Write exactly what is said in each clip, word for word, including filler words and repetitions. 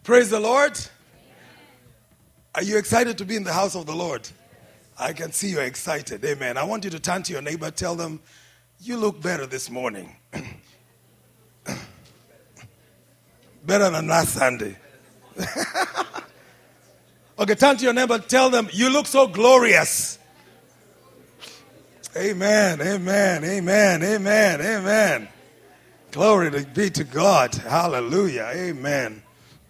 Praise the Lord. Are you excited to be in the house of the Lord? I can see you're excited. Amen. I want you to turn to your neighbor, tell them, you look better this morning. Better than last Sunday. Okay, turn to your neighbor, tell them, you look so glorious. Amen, amen, amen, amen, amen. Glory to be to God. Hallelujah, amen.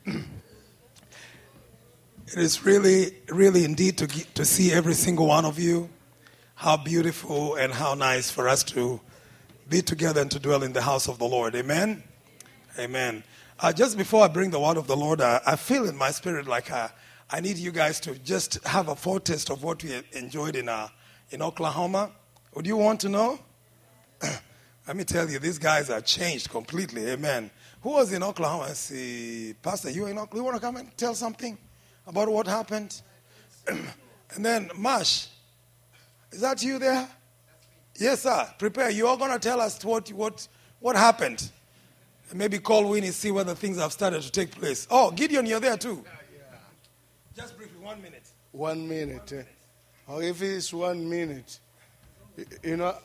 It is really, really indeed to get, to see every single one of you. How beautiful and how nice for us to be together and to dwell in the house of the Lord. Amen? Amen. Uh, just before I bring the word of the Lord, uh, I feel in my spirit like uh, I need you guys to just have a foretaste of what we enjoyed in uh, in Oklahoma. Would you want to know? Let me tell you, these guys are changed completely. Amen. Who was in Oklahoma? I see, Pastor, you were in Oklahoma? You want to come and tell something about what happened? And then, Mash, is that you there? Yes, sir. Prepare. You are going to tell us what what what happened. And maybe call Winnie, see whether things have started to take place. Oh, Gideon, you're there too. Yeah, yeah. Just briefly, one minute. One minute. Eh? Oh, if it's one minute, you know.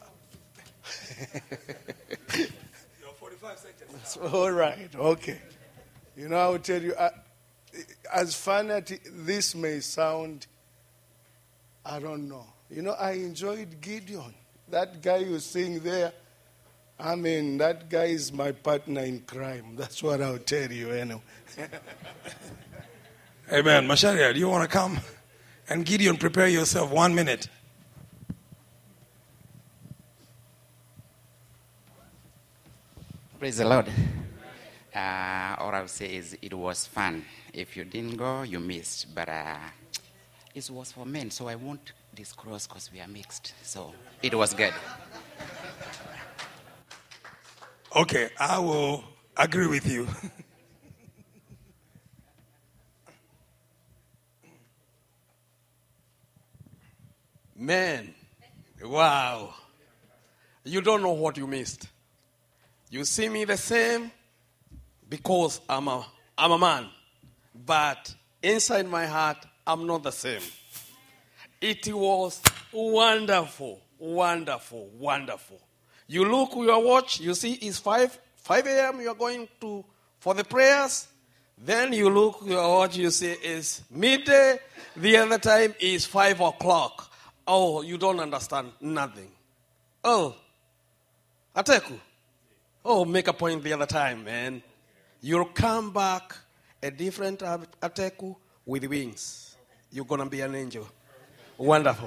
You're forty-five seconds. All right. Okay. You know, I will tell you. I, As fun as this may sound, I don't know. You know, I enjoyed Gideon. That guy you seeing there, I mean, that guy is my partner in crime. That's what I'll tell you anyway. Amen. Masharia, do you want to come? And Gideon, prepare yourself. One minute. Praise the Lord. Uh, all I will say is it was fun. If you didn't go, you missed. But uh, it was for men, so I won't disclose because we are mixed. So it was good. Okay, I will agree with you. Man, wow. You don't know what you missed. You see me the same because I'm a, I'm a man. But inside my heart, I'm not the same. It was wonderful, wonderful, wonderful. You look at your watch, you see it's five a.m., you're going to for the prayers. Then you look at your watch, you see it's midday. The other time is five o'clock. Oh, you don't understand nothing. Oh, Ateku. Oh, make a point the other time, man. You'll come back a different Ateku with wings. You're going to be an angel. Wonderful.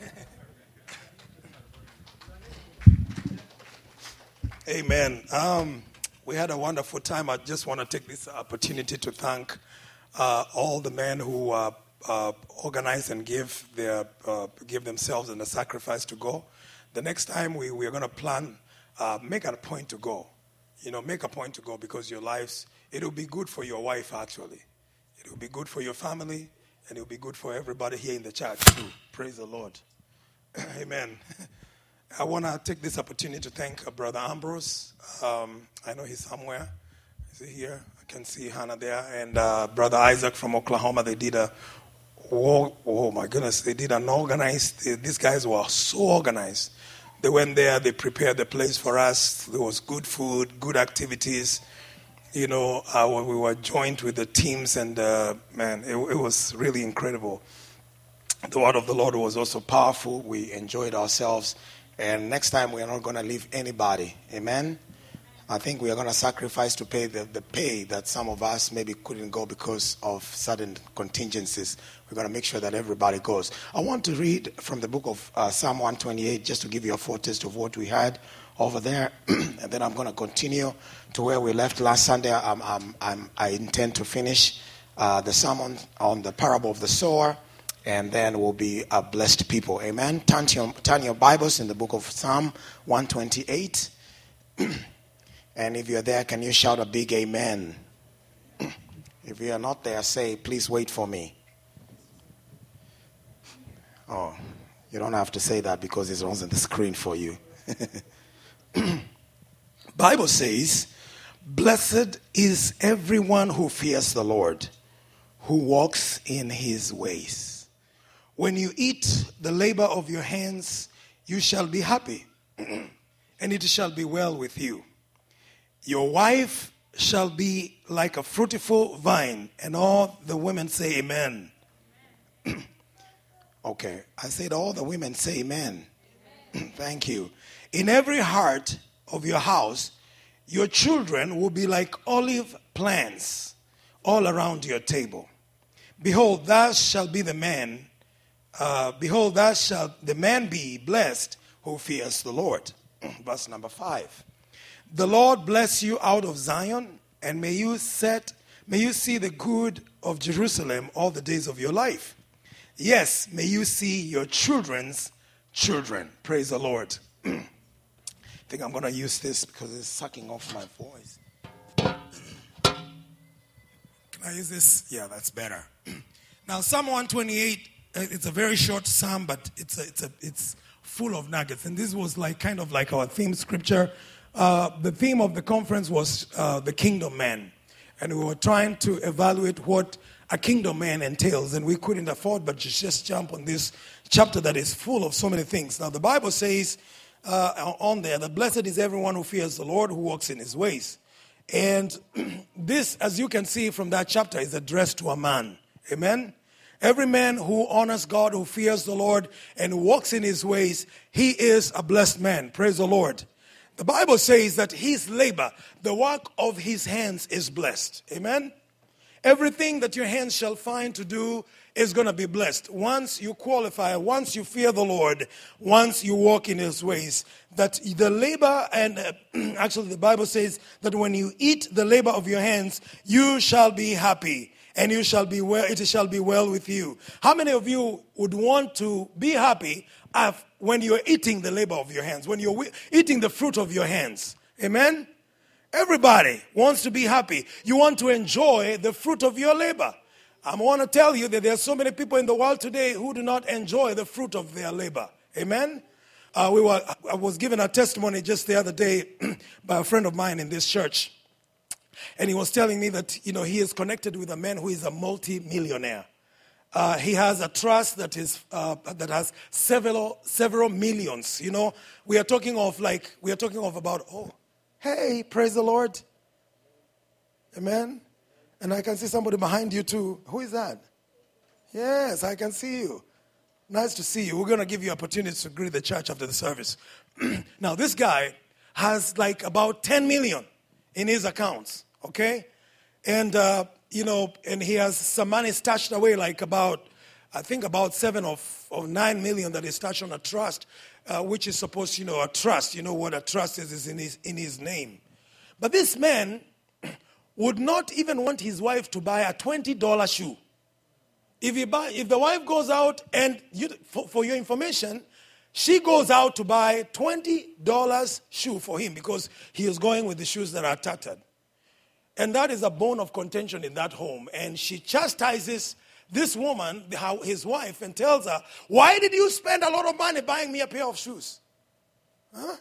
Amen. Um, we had a wonderful time. I just want to take this opportunity to thank uh, all the men who uh, uh, organize and give their uh, give themselves in a sacrifice to go. The next time we, we are going to plan, uh, make it a point to go. You know, make a point to go because your lives, it will be good for your wife actually. It will be good for your family and it will be good for everybody here in the church too. Praise the Lord. Amen. I want to take this opportunity to thank uh, Brother Ambrose. Um, I know he's somewhere. Is he here? I can see Hannah there. And uh, Brother Isaac from Oklahoma. They did a, oh, oh my goodness, they did an organized, they, these guys were so organized. They went there, they prepared the place for us. There was good food, good activities. You know, uh, we were joined with the teams and, uh, man, it, it was really incredible. The word of the Lord was also powerful. We enjoyed ourselves. And next time we are not going to leave anybody. Amen? I think we are going to sacrifice to pay the, the pay that some of us maybe couldn't go because of sudden contingencies. We're going to make sure that everybody goes. I want to read from the book of uh, Psalm one twenty-eight just to give you a foretaste of what we had over there. And then I'm going to continue to where we left last Sunday. I'm, I'm, I'm, I intend to finish uh, the sermon on the parable of the sower. And then we'll be a blessed people. Amen. Turn your, turn your Bibles in the book of Psalm one twenty-eight. And if you're there, can you shout a big amen? If you're not there, say, please wait for me. Oh, you don't have to say that because it's on the screen for you. Bible says, Blessed is everyone who fears the Lord, who walks in his ways. When you eat the labor of your hands, you shall be happy, and it shall be well with you. Your wife shall be like a fruitful vine, and all the women say amen. Okay, I said all the women say amen. Amen. Thank you. In every heart of your house, your children will be like olive plants all around your table. Behold, thus shall be the man, uh, behold, thus shall the man be blessed who fears the Lord. Verse number five. The Lord bless you out of Zion, and may you set, may you see the good of Jerusalem all the days of your life. Yes, may you see your children's children. Praise the Lord. I think I'm going to use this because it's sucking off my voice. Can I use this? Yeah, that's better. Now, Psalm one twenty-eight, it's a very short psalm, but it's a, it's a, it's full of nuggets. And this was like kind of like our theme scripture. Uh, the theme of the conference was uh, the kingdom man. And we were trying to evaluate what a kingdom man entails. And we couldn't afford but just jump on this chapter that is full of so many things. Now, the Bible says uh, on there that blessed is everyone who fears the Lord, who walks in his ways. And this, as you can see from that chapter, is addressed to a man. Amen? Every man who honors God, who fears the Lord, and who walks in his ways, he is a blessed man. Praise the Lord. The Bible says that his labor, the work of his hands, is blessed. Amen? Everything that your hands shall find to do is going to be blessed. Once you qualify, once you fear the Lord, once you walk in his ways, that the labor, and uh, actually the Bible says that when you eat the labor of your hands, you shall be happy, and you shall be well, it shall be well with you. How many of you would want to be happy when you're eating the labor of your hands, when you're eating the fruit of your hands? Amen? Everybody wants to be happy. You want to enjoy the fruit of your labor. I want to tell you that there are so many people in the world today who do not enjoy the fruit of their labor. Amen? Uh, we were, I was given a testimony just the other day by a friend of mine in this church. And he was telling me that, you know, he is connected with a man who is a multi-millionaire. Uh, he has a trust that is uh, that has several several millions. You know, we are talking of like we are talking of about oh, hey, praise the Lord, amen. And I can see somebody behind you too. Who is that? Yes, I can see you. Nice to see you. We're going to give you opportunity to greet the church after the service. Now, this guy has like about ten million in his accounts. Okay, and. Uh, You know, and he has some money stashed away, like about, I think about seven or, or nine million that is stashed on a trust, uh, which is supposed, you know, a trust. You know what a trust is, is in his, in his name. But this man would not even want his wife to buy a twenty dollar shoe. If, he buy, if the wife goes out, and you, for, for your information, she goes out to buy twenty dollar shoe for him because he is going with the shoes that are tattered. And that is a bone of contention in that home. And she chastises this woman, his wife, and tells her, why did you spend a lot of money buying me a pair of shoes? Huh?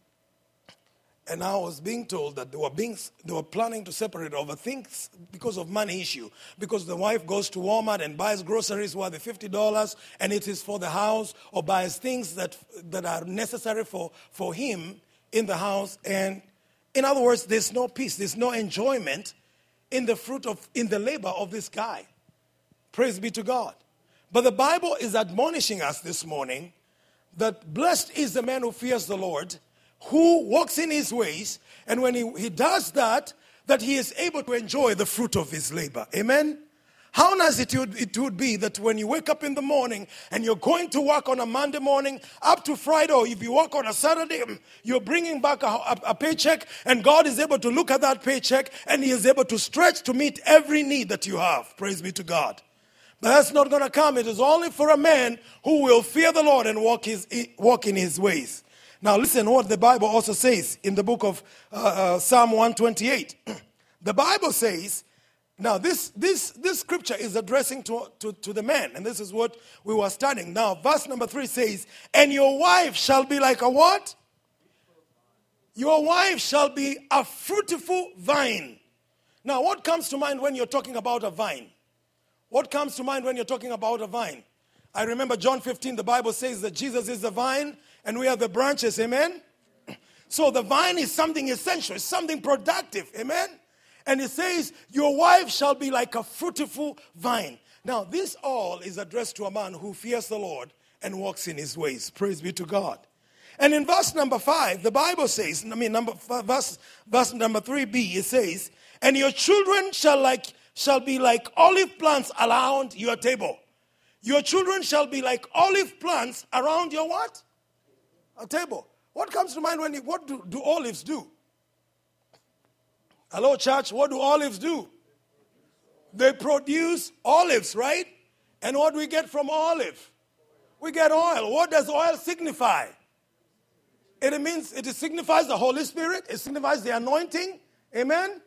And I was being told that they were being, they were planning to separate over things because of money issue. Because the wife goes to Walmart and buys groceries worth fifty dollars, and it is for the house, or buys things that, that are necessary for, for him in the house. And in other words, there's no peace, there's no enjoyment in the fruit of, in the labor of this guy. Praise be to God. But the Bible is admonishing us this morning that blessed is the man who fears the Lord, who walks in his ways, and when he, he does that, that he is able to enjoy the fruit of his labor. Amen? How nice it would, it would be that when you wake up in the morning and you're going to work on a Monday morning up to Friday, or if you work on a Saturday, you're bringing back a, a, a paycheck, and God is able to look at that paycheck and he is able to stretch to meet every need that you have. Praise be to God. But that's not going to come. It is only for a man who will fear the Lord and walk, his, walk in his ways. Now listen what the Bible also says in the book of uh, uh, Psalm one twenty-eight. The Bible says, now, this this this scripture is addressing to, to, to the man, and this is what we were studying. Now, verse number three says, and your wife shall be like a what? Your wife shall be a fruitful vine. Now, what comes to mind when you're talking about a vine? What comes to mind when you're talking about a vine? I remember John fifteen, the Bible says that Jesus is the vine and we are the branches, amen? So the vine is something essential, it's something productive, amen? And it says, your wife shall be like a fruitful vine. Now, this all is addressed to a man who fears the Lord and walks in his ways. Praise be to God. And in verse number five, the Bible says, I mean, number verse, verse number three b, it says, and your children shall like shall be like olive plants around your table. Your children shall be like olive plants around your what? A table. What comes to mind when you, what do, do olives do? Hello, church, what do olives do? They produce olives, right? And what do we get from olive? We get oil. What does oil signify? It means it signifies the Holy Spirit. It signifies the anointing. Amen?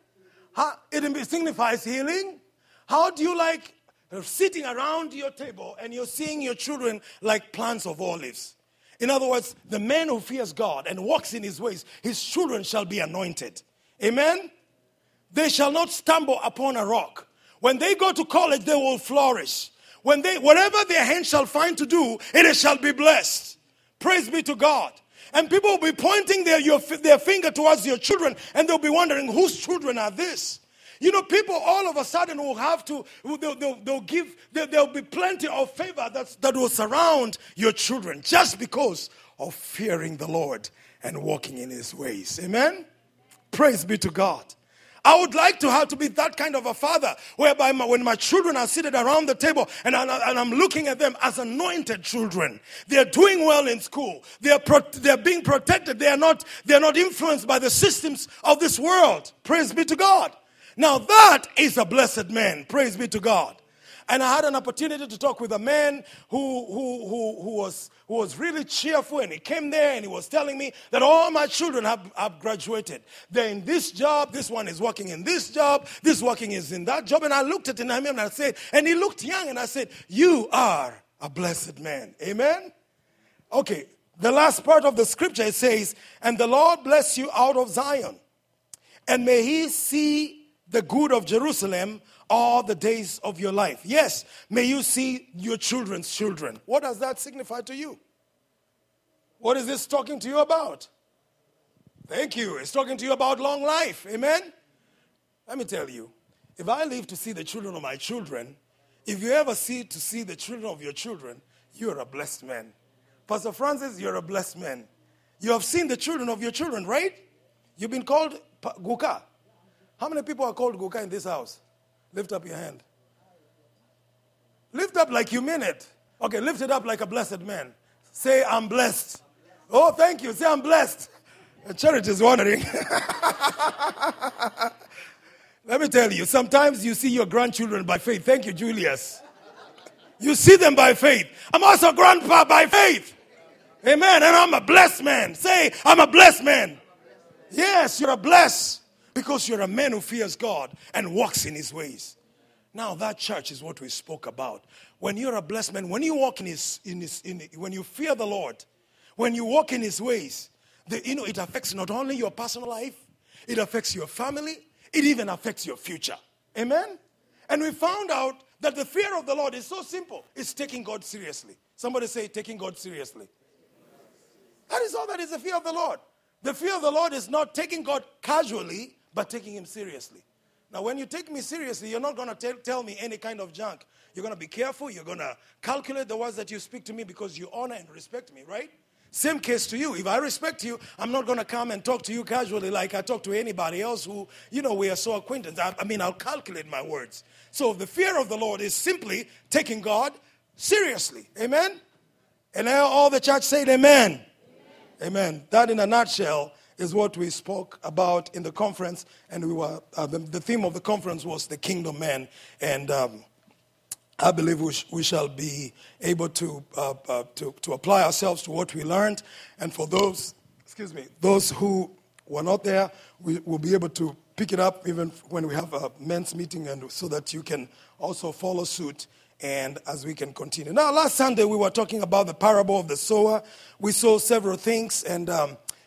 It signifies healing. How do you like sitting around your table and you're seeing your children like plants of olives? In other words, the man who fears God and walks in his ways, his children shall be anointed. Amen? They shall not stumble upon a rock. When they go to college, they will flourish. When they, whatever their hand shall find to do, it shall be blessed. Praise be to God. And people will be pointing their, your, their finger towards your children, and they'll be wondering, whose children are this? You know, people all of a sudden will have to, they'll, they'll, they'll give, there, there'll be plenty of favor that's, that will surround your children just because of fearing the Lord and walking in his ways. Amen? Praise be to God. I would like to have to be that kind of a father whereby my, when my children are seated around the table and, I, and I'm looking at them as anointed children. They're doing well in school. They're, pro, they're being protected. They are not, they're not influenced by the systems of this world. Praise be to God. Now that is a blessed man. Praise be to God. And I had an opportunity to talk with a man who, who, who, who, was, who was really cheerful. And he came there and he was telling me that all my children have, have graduated. They're in this job. This one is working in this job. This working is in that job. And I looked at him and I said, and he looked young. And I said, you are a blessed man. Amen? Okay. The last part of the scripture, it says, and the Lord bless you out of Zion. And may he see the good of Jerusalem all the days of your life. Yes, may you see your children's children. What does that signify to you? What is this talking to you about? Thank you. It's talking to you about long life. Amen? Let me tell you, if I live to see the children of my children, if you ever see to see the children of your children, you're a blessed man. Pastor Francis, you're a blessed man. You have seen the children of your children, right? You've been called Guka. How many people are called Guka in this house? Lift up your hand. Lift up like you mean it. Okay, lift it up like a blessed man. Say, I'm blessed. Oh, thank you. Say, I'm blessed. The church is wondering. Let me tell you, sometimes you see your grandchildren by faith. Thank you, Julius. You see them by faith. I'm also grandpa by faith. Amen. And I'm a blessed man. Say, I'm a blessed man. Yes, you're a blessed. Because you're a man who fears God and walks in his ways. Now that church is what we spoke about. When you're a blessed man, when you walk in his, in his, in, when you fear the Lord, when you walk in his ways, the, you know, it affects not only your personal life, it affects your family, it even affects your future. Amen? And we found out that the fear of the Lord is so simple. It's taking God seriously. Somebody say, taking God seriously. That is all that is the fear of the Lord. The fear of the Lord is not taking God casually, but taking him seriously. Now, when you take me seriously, you're not going to tell me any kind of junk. You're going to be careful. You're going to calculate the words that you speak to me because you honor and respect me, right? Same case to you. If I respect you, I'm not going to come and talk to you casually like I talk to anybody else who, you know, we are so acquainted. I, I mean, I'll calculate my words. So the fear of the Lord is simply taking God seriously. Amen? And all the church said amen. Amen. Amen. That in a nutshell is what we spoke about in the conference, and we were uh, the, the theme of the conference was the kingdom man, and um, I believe we, sh- we shall be able to, uh, uh, to to apply ourselves to what we learned, and for those, excuse me, those who were not there, we will be able to pick it up even when we have a men's meeting, and so that you can also follow suit. And as we can continue. Now, last Sunday we were talking about the parable of the sower. We saw several things, and um,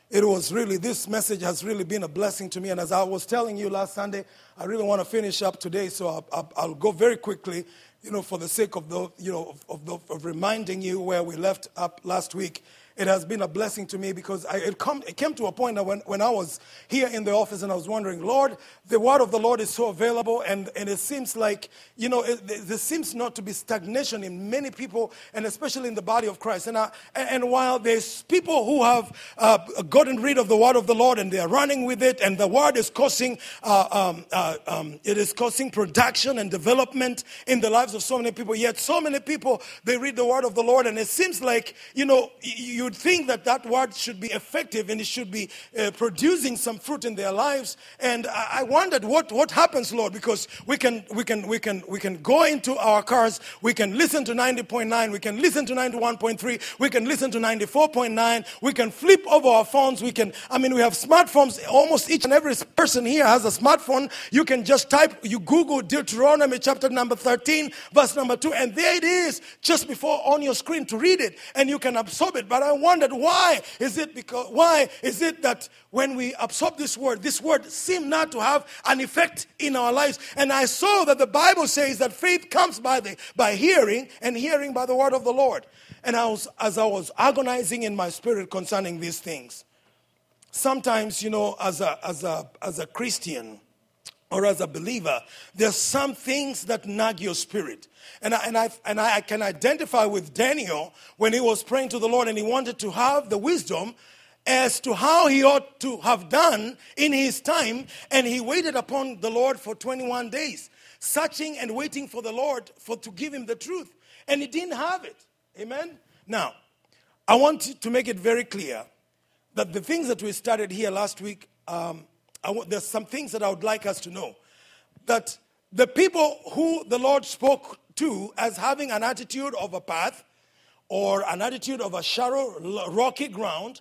it was really, this message has really been a blessing to me. And as I was telling you last Sunday, I really want to finish up today, so I'll, I'll, I'll go very quickly, you know, for the sake of the, you know, of, of, the, of reminding you where we left up last week. It has been a blessing to me because I, it, come, it came to a point that when, when I was here in the office and I was wondering, Lord, the word of the Lord is so available, and, and it seems like, you know, it, there seems not to be stagnation in many people, and especially in the body of Christ. And, I, and while there's people who have uh, gotten rid of the word of the Lord and they're running with it, and the word is causing, uh, um, uh, um, it is causing production and development in the lives of so many people, yet so many people, they read the word of the Lord, and it seems like, you know, you would think that that word should be effective and it should be uh, producing some fruit in their lives. And I, I wondered what, what happens, Lord, because we can we can we can we can go into our cars, we can listen to ninety point nine, we can listen to ninety-one point three, we can listen to ninety-four point nine, we can flip over our phones, we can, I mean, we have smartphones. Almost each and every person here has a smartphone. You can just type, you Google Deuteronomy chapter number thirteen, verse number two, and there it is, just before on your screen to read it, and you can absorb it. But I wondered, why is it because why is it that when we absorb this word, this word seemed not to have an effect in our lives? And I saw that the Bible says that faith comes by the by hearing, and hearing by the word of the Lord. And I was, as I was agonizing in my spirit concerning these things, sometimes, you know, as a as a as a Christian or as a believer, there's some things that nag your spirit. And I, and I and I can identify with Daniel when he was praying to the Lord and he wanted to have the wisdom as to how he ought to have done in his time. And he waited upon the Lord for twenty-one days, searching and waiting for the Lord for to give him the truth. And he didn't have it. Amen? Now, I want to make it very clear that the things that we started here last week, um, I w- there's some things that I would like us to know. That the people who the Lord spoke to as having an attitude of a path, or an attitude of a shallow, rocky ground,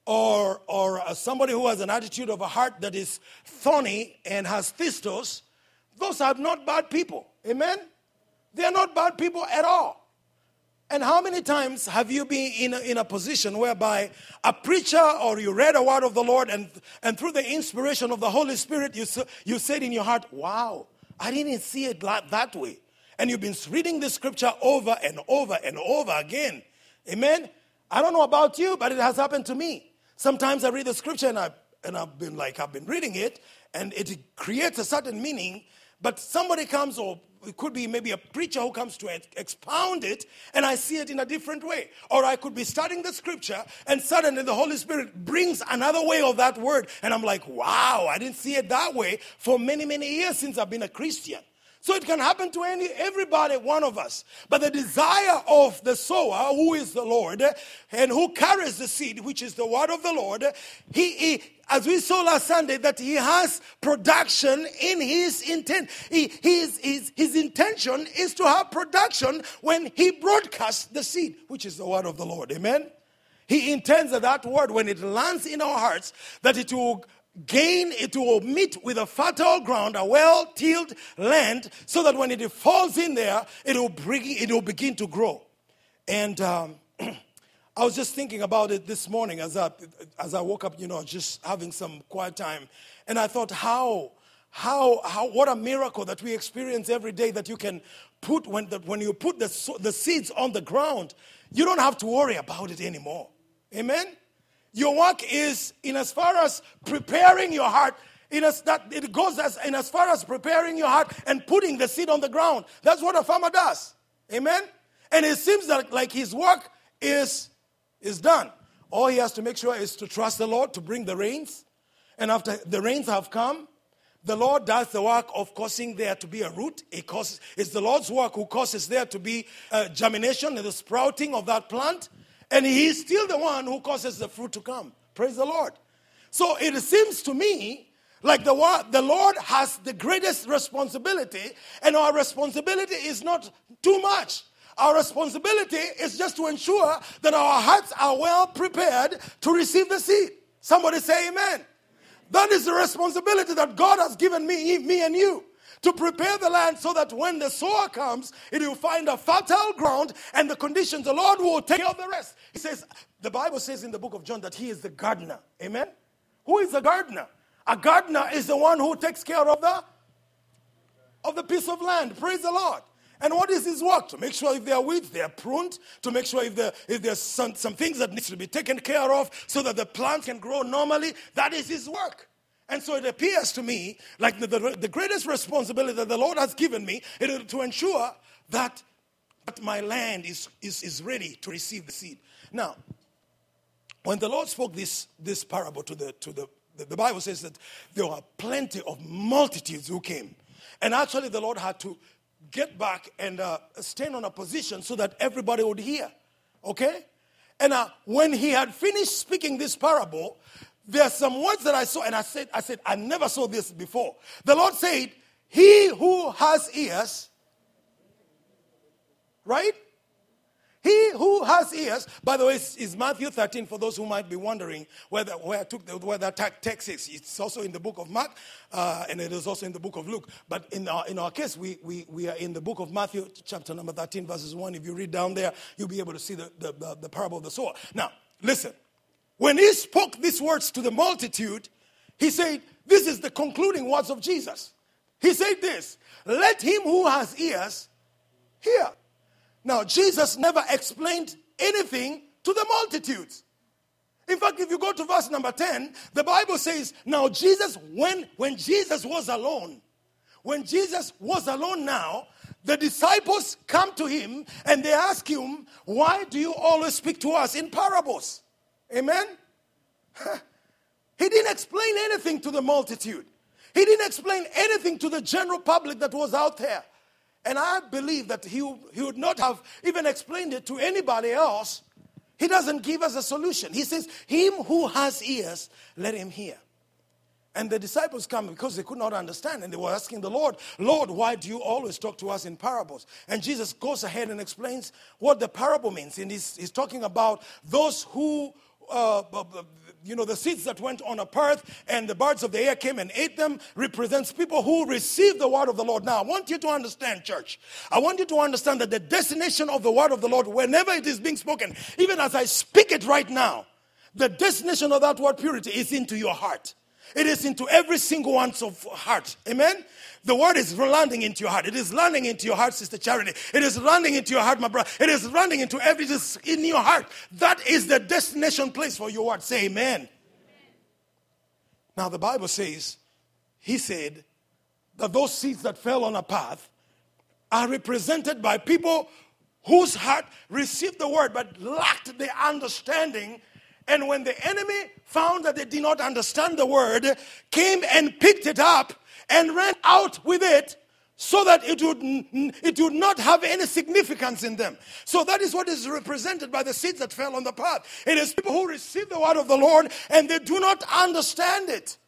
or or uh, somebody who has an attitude of a heart that is thorny and has thistles, those are not bad people. Amen? They are not bad people at all. And how many times have you been in a, in a position whereby a preacher or you read a word of the Lord and, and through the inspiration of the Holy Spirit, you, you said in your heart, wow, I didn't see it like that way. And you've been reading the scripture over and over and over again. Amen? I don't know about you, but it has happened to me. Sometimes I read the scripture and, I, and I've been like, I've been reading it, and it creates a certain meaning, but somebody comes, or it could be maybe a preacher who comes to expound it, and I see it in a different way. Or I could be studying the scripture, and suddenly the Holy Spirit brings another way of that word, and I'm like, wow, I didn't see it that way for many, many years since I've been a Christian. So it can happen to any everybody, one of us. But the desire of the sower, who is the Lord, and who carries the seed, which is the word of the Lord, he, he as we saw last Sunday, that he has production in his intent. He, his, his, his intention is to have production when he broadcasts the seed, which is the word of the Lord. Amen? He intends that that word, when it lands in our hearts, that it will gain, it will meet with a fertile ground, a well-tilled land, so that when it falls in there, it will bring, it will begin to grow. And um, I was just thinking about it this morning as I as I woke up, you know, just having some quiet time, and I thought, how, how, how, what a miracle that we experience every day. That you can put when the, when you put the the seeds on the ground, you don't have to worry about it anymore. Amen. Your work is in as far as preparing your heart. In as that it goes as in as far as preparing your heart and putting the seed on the ground. That's what a farmer does. Amen. And it seems that like his work is is done. All he has to make sure is to trust the Lord to bring the rains. And after the rains have come, the Lord does the work of causing there to be a root. It causes, it's the Lord's work who causes there to be a germination and the sprouting of that plant. And he's still the one who causes the fruit to come. Praise the Lord. So it seems to me like the, the Lord has the greatest responsibility, and our responsibility is not too much. Our responsibility is just to ensure that our hearts are well prepared to receive the seed. Somebody say amen. That is the responsibility that God has given me, me and you. to prepare the land so that when the sower comes, it will find a fertile ground and the conditions, the Lord will take care of the rest. He says, the Bible says in the book of John that he is the gardener. Amen? Who is the gardener? A gardener is the one who takes care of the, of the piece of land. Praise the Lord. And what is his work? To make sure if there are weeds, they are pruned. To make sure if, there, if there's some, some things that needs to be taken care of so that the plants can grow normally. That is his work. And so it appears to me like the, the, the greatest responsibility that the Lord has given me is to ensure that, that my land is, is, is ready to receive the seed. Now, when the Lord spoke this, this parable to the, to the, the, the Bible says that there were plenty of multitudes who came. And actually the Lord had to get back and uh, stand on a position so that everybody would hear. Okay? And uh, when he had finished speaking this parable, there are some words that I saw, and I said, I said, I never saw this before. The Lord said, he who has ears, right? He who has ears, by the way, is, is Matthew thirteen, for those who might be wondering where, the, where I took the, where that text is. It's also in the book of Mark, uh, and it is also in the book of Luke. But in our, in our case, we, we, we are in the book of Matthew, chapter number thirteen, verses one. If you read down there, you'll be able to see the, the, the, the parable of the sower. Now, listen. When he spoke these words to the multitude, he said, this is the concluding words of Jesus. He said this, let him who has ears hear. Now, Jesus never explained anything to the multitudes. In fact, if you go to verse number ten, the Bible says, now Jesus, when, when Jesus was alone, when Jesus was alone now, the disciples come to him and they ask him, why do you always speak to us in parables? Amen? He didn't explain anything to the multitude. He didn't explain anything to the general public that was out there. And I believe that he, he would not have even explained it to anybody else. He doesn't give us a solution. He says, him who has ears, let him hear. And the disciples come because they could not understand. And they were asking the Lord, Lord, why do you always talk to us in parables? And Jesus goes ahead and explains what the parable means. And he's, he's talking about those who... Uh, you know, the seeds that went on a path and the birds of the air came and ate them represents people who received the word of the Lord. Now, I want you to understand, church. I want you to understand that the destination of the word of the Lord, whenever it is being spoken, even as I speak it right now, the destination of that word purity is into your heart. It is into every single one's of heart. Amen? The word is landing into your heart. It is landing into your heart, Sister Charity. It is landing into your heart, my brother. It is landing into every in your heart. That is the destination place for your word. Say amen. Amen. Now the Bible says, he said that those seeds that fell on a path are represented by people whose heart received the word but lacked the understanding. And when the enemy found that they did not understand the word, came and picked it up and ran out with it so that it would, it would not have any significance in them. So that is what is represented by the seeds that fell on the path. It is people who receive the word of the Lord and they do not understand it.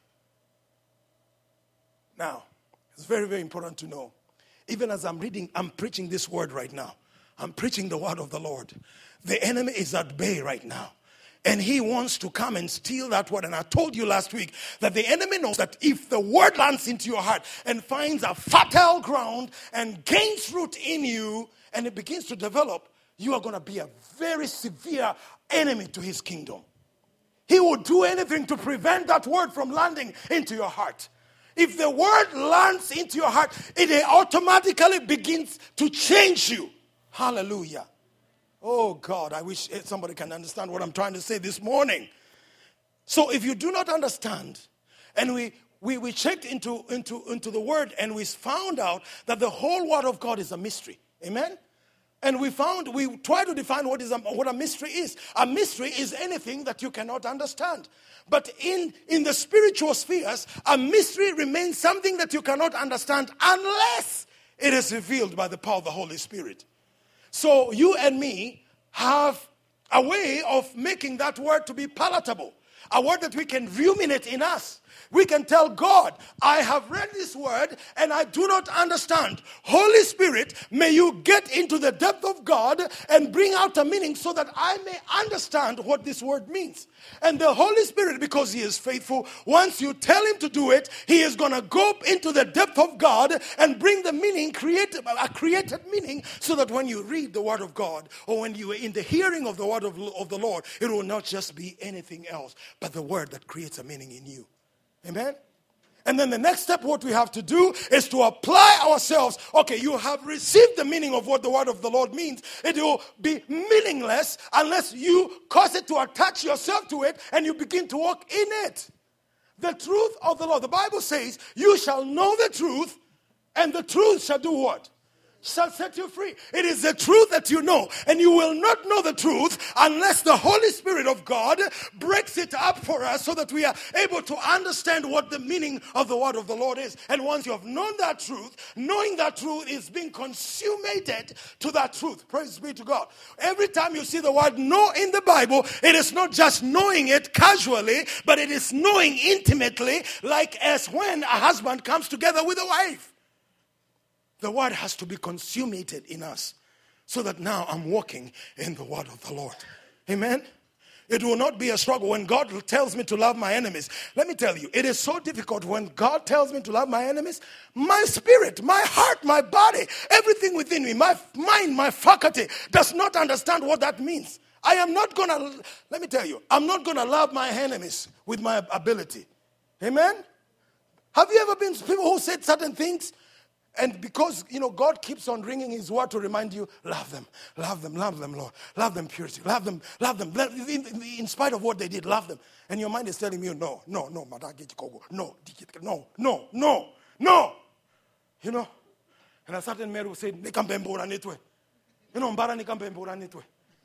Now, it's very, very important to know. Even as I'm reading, I'm preaching this word right now. I'm preaching the word of the Lord. The enemy is at bay right now. And he wants to come and steal that word. And I told you last week that the enemy knows that if the word lands into your heart and finds a fertile ground and gains root in you and it begins to develop, you are going to be a very severe enemy to his kingdom. He will do anything to prevent that word from landing into your heart. If the word lands into your heart, it automatically begins to change you. Hallelujah. Oh, God, I wish somebody can understand what I'm trying to say this morning. So if you do not understand, and we, we, we checked into, into, into the word, and we found out that the whole word of God is a mystery. Amen? And we found, we try to define what, is a, what a mystery is. A mystery is anything that you cannot understand. But in, in the spiritual spheres, a mystery remains something that you cannot understand unless it is revealed by the power of the Holy Spirit. So you and me have a way of making that word to be palatable. A word that we can ruminate in us. We can tell God, I have read this word and I do not understand. Holy Spirit, may you get into the depth of God and bring out a meaning so that I may understand what this word means. And the Holy Spirit, because he is faithful, once you tell him to do it, he is going to go into the depth of God and bring the meaning, create a created meaning, so that when you read the word of God or when you are in the hearing of the word of, of the Lord, it will not just be anything else, but the word that creates a meaning in you. Amen? And then the next step, what we have to do is to apply ourselves. Okay, you have received the meaning of what the word of the Lord means. It will be meaningless unless you cause it to attach yourself to it and you begin to walk in it. The truth of the Lord. The Bible says, you shall know the truth, and the truth shall do what? Shall set you free. It is the truth that you know, and you will not know the truth unless the Holy Spirit of God breaks it up for us so that we are able to understand what the meaning of the word of the Lord is. And once you have known that truth, knowing that truth is being consummated to that truth. Praise be to God. Every time you see the word know in the Bible, it is not just knowing it casually, but it is knowing intimately, like as when a husband comes together with a wife. The word has to be consummated in us so that now I'm walking in the word of the Lord. Amen? It will not be a struggle when God tells me to love my enemies. Let me tell you, it is so difficult when God tells me to love my enemies. My spirit, my heart, my body, everything within me, my mind, my faculty does not understand what that means. I am not going to, let me tell you, I'm not going to love my enemies with my ability. Amen? Have you ever been people who said certain things? And because, you know, God keeps on ringing his word to remind you, love them, love them, love them, Lord. Love them, purity. Love them, love them. In, in spite of what they did, love them. And your mind is telling you, no, no, no, no, no, no, no, no. You know? And a certain man will say, you know, mbara nikambembura nitwe.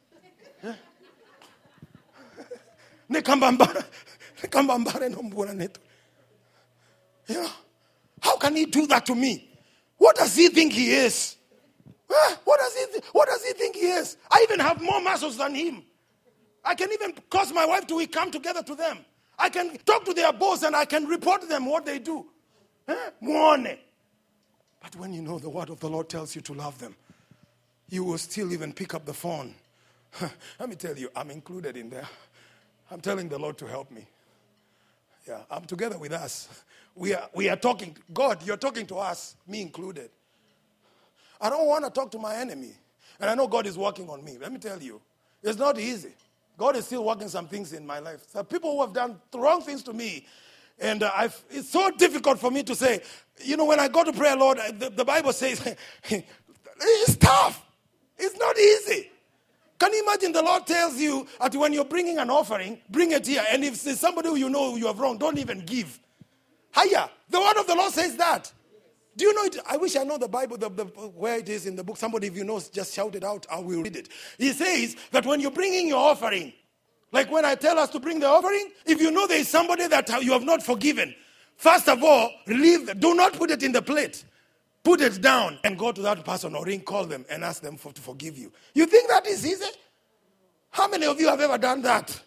Nikambambara, nikambambara no mbura nitwe. You know? How can he do that to me? What does he think he is? Huh? What does he th- What does he think he is? I even have more muscles than him. I can even cause my wife to come together to them. I can talk to their boss and I can report to them what they do. Huh? But when you know the word of the Lord tells you to love them, you will still even pick up the phone. Let me tell you, I'm included in there. I'm telling the Lord to help me. Yeah, I'm together with us. We are, we are talking. God, you're talking to us, me included. I don't want to talk to my enemy. And I know God is working on me. Let me tell you, it's not easy. God is still working some things in my life. There are people who have done wrong things to me. And uh, I've, it's so difficult for me to say, you know, when I go to prayer, Lord, the, the Bible says, it's tough. It's not easy. Can you imagine the Lord tells you that when you're bringing an offering, bring it here. And if there's somebody who you know you have wronged, don't even give. Hiya. The word of the Lord says that. Do you know it? I wish I know the Bible, the, the, where it is in the book. Somebody, if you know, just shout it out. I will read it. He says that when you're bringing your offering, like when I tell us to bring the offering, if you know there is somebody that you have not forgiven, first of all, leave. Do not put it in the plate. Put it down and go to that person or ring, call them and ask them for, to forgive you. You think that is easy? How many of you have ever done that?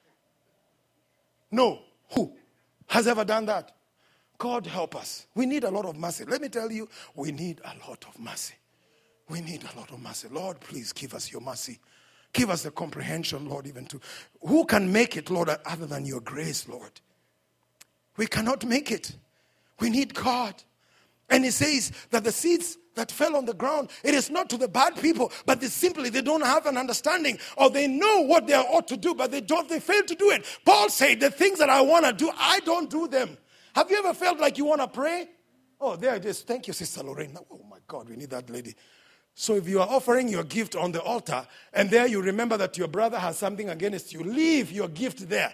No. Who has ever done that? God help us. We need a lot of mercy. Let me tell you, we need a lot of mercy. We need a lot of mercy. Lord, please give us your mercy. Give us the comprehension, Lord, even to... Who can make it, Lord, other than your grace, Lord? We cannot make it. We need God. And he says that the seeds that fell on the ground, it is not to the bad people, but they simply, they don't have an understanding, or they know what they ought to do, but they don't, they fail to do it. Paul said, the things that I want to do, I don't do them. Have you ever felt like you want to pray? Oh, there it is. Thank you, Sister Lorraine. Oh my God, we need that lady. So if you are offering your gift on the altar, and there you remember that your brother has something against you, leave your gift there.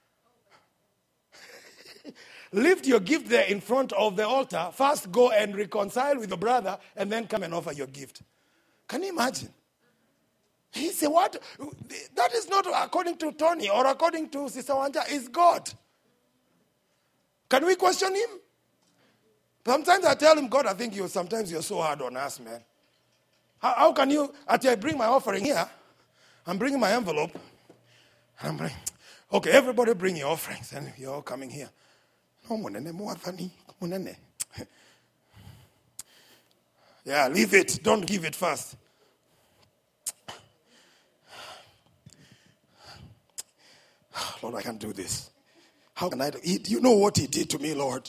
Leave your gift there in front of the altar. First go and reconcile with your brother, and then come and offer your gift. Can you imagine? He said, what? That is not according to Tony or according to Sister Wanja. It's God. Can we question him? Sometimes I tell him, God, I think you sometimes you're so hard on us, man. How, how can you, after I bring my offering here, I'm bringing my envelope, and I'm like, Okay, everybody bring your offerings. And you're all coming here. No, munene muathani, munene. Yeah, leave it. Don't give it first. Lord, I can't do this. How can I do it? You know what he did to me, Lord.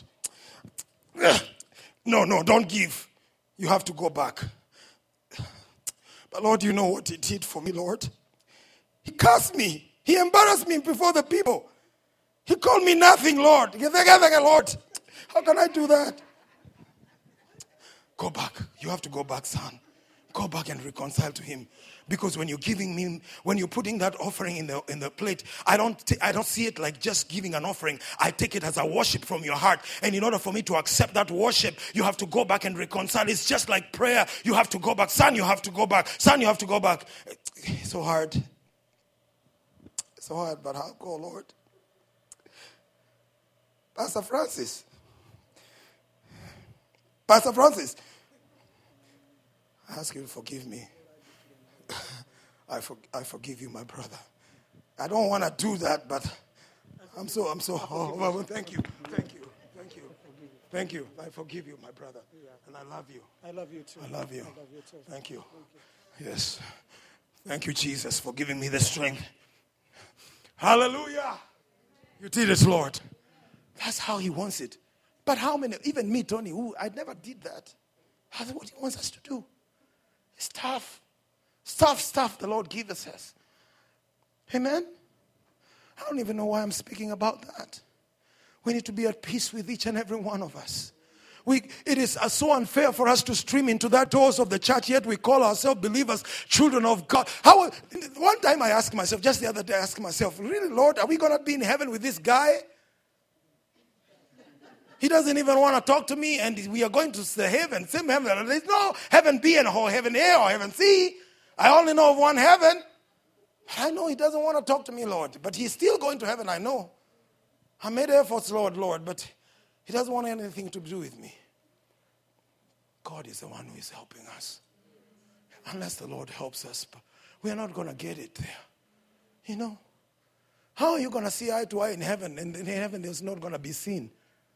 No, no, don't give. You have to go back. But Lord, you know what he did for me, Lord. He cursed me. He embarrassed me before the people. He called me nothing, Lord. Lord, how can I do that? Go back. You have to go back, son. Go back and reconcile to him. Because when you're giving me, when you're putting that offering in the in the plate, I don't t- I don't see it like just giving an offering. I take it as a worship from your heart. And in order for me to accept that worship, you have to go back and reconcile. It's just like prayer. You have to go back. Son, you have to go back. Son, you have to go back. It's so hard. It's so hard, but how go, Lord? Pastor Francis. Pastor Francis. I ask you to forgive me. I for, I forgive you, my brother. I don't want to do that, but I'm so I'm so. Oh, well, thank you, thank you, thank you, thank you. I forgive you, my brother, and I love you. I love you too. I love you. I love you too. Thank you. Yes, thank you, Jesus, for giving me the strength. Hallelujah! You did it, Lord. That's how He wants it. But how many? Even me, Tony, who I never did that. That's what He wants us to do. It's tough. Stuff, stuff the Lord gives us. Amen? I don't even know why I'm speaking about that. We need to be at peace with each and every one of us. We, it is uh, so unfair for us to stream into that doors of the church, yet we call ourselves believers, children of God. How? One time I asked myself, just the other day I asked myself, really, Lord, are we going to be in heaven with this guy? He doesn't even want to talk to me, and we are going to the heaven, same heaven. There's no heaven B and heaven A or heaven C. I only know of one heaven. I know he doesn't want to talk to me, Lord. But he's still going to heaven, I know. I made efforts, Lord, Lord, but he doesn't want anything to do with me. God is the one who is helping us. Unless the Lord helps us, we are not going to get it there. You know? How are you going to see eye to eye in heaven? And in heaven there's not going to be sin.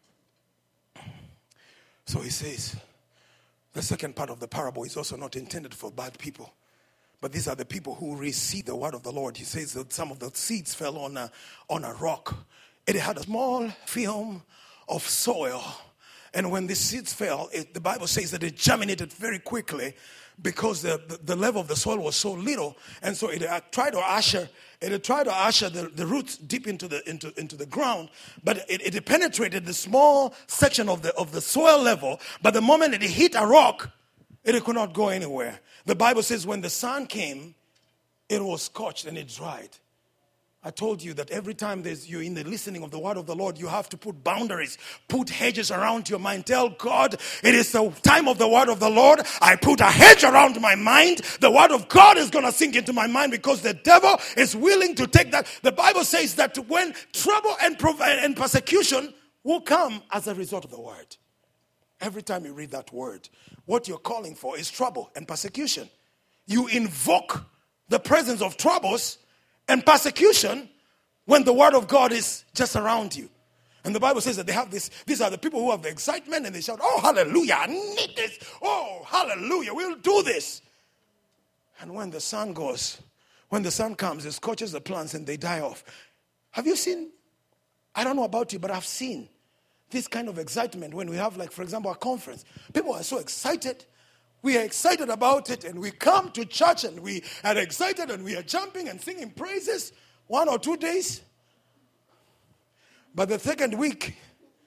So he says, the second part of the parable is also not intended for bad people. But these are the people who receive the word of the Lord. He says that some of the seeds fell on a, on a rock. It had a small film of soil. And when the seeds fell, it, the Bible says that it germinated very quickly because the, the, the level of the soil was so little. And so it uh, tried to usher, it had tried to usher the, the roots deep into the into, into the ground. But it, it penetrated the small section of the of the soil level. But the moment it hit a rock, it could not go anywhere. The Bible says when the sun came, it was scorched and it dried. I told you that every time there's you're in the listening of the word of the Lord, you have to put boundaries, put hedges around your mind. Tell God, it is the time of the word of the Lord. I put a hedge around my mind. The word of God is going to sink into my mind because the devil is willing to take that. The Bible says that when trouble and, and persecution will come as a result of the word. Every time you read that word, what you're calling for is trouble and persecution. You invoke the presence of troubles and persecution when the word of God is just around you. And the Bible says that they have this, these are the people who have the excitement and they shout, oh, hallelujah, I need this. Oh, hallelujah, we'll do this. And when the sun goes, when the sun comes, it scorches the plants and they die off. Have you seen, I don't know about you, but I've seen this kind of excitement when we have, like, for example, a conference. People are so excited. We are excited about it, and we come to church, and we are excited, and we are jumping and singing praises one or two days. But the second week,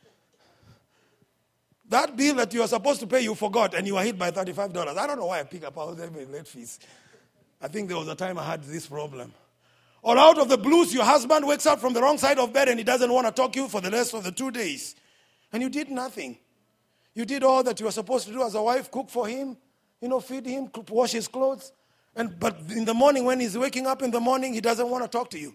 that bill that you are supposed to pay, you forgot, and you are hit by thirty-five dollars. I don't know why I pick up all the late fees. I think there was a time I had this problem. Or out of the blues, your husband wakes up from the wrong side of bed, and he doesn't want to talk to you for the rest of the two days. And you did nothing. You did all that you were supposed to do as a wife, cook for him, you know, feed him, wash his clothes. And but in the morning, when he's waking up in the morning, he doesn't want to talk to you.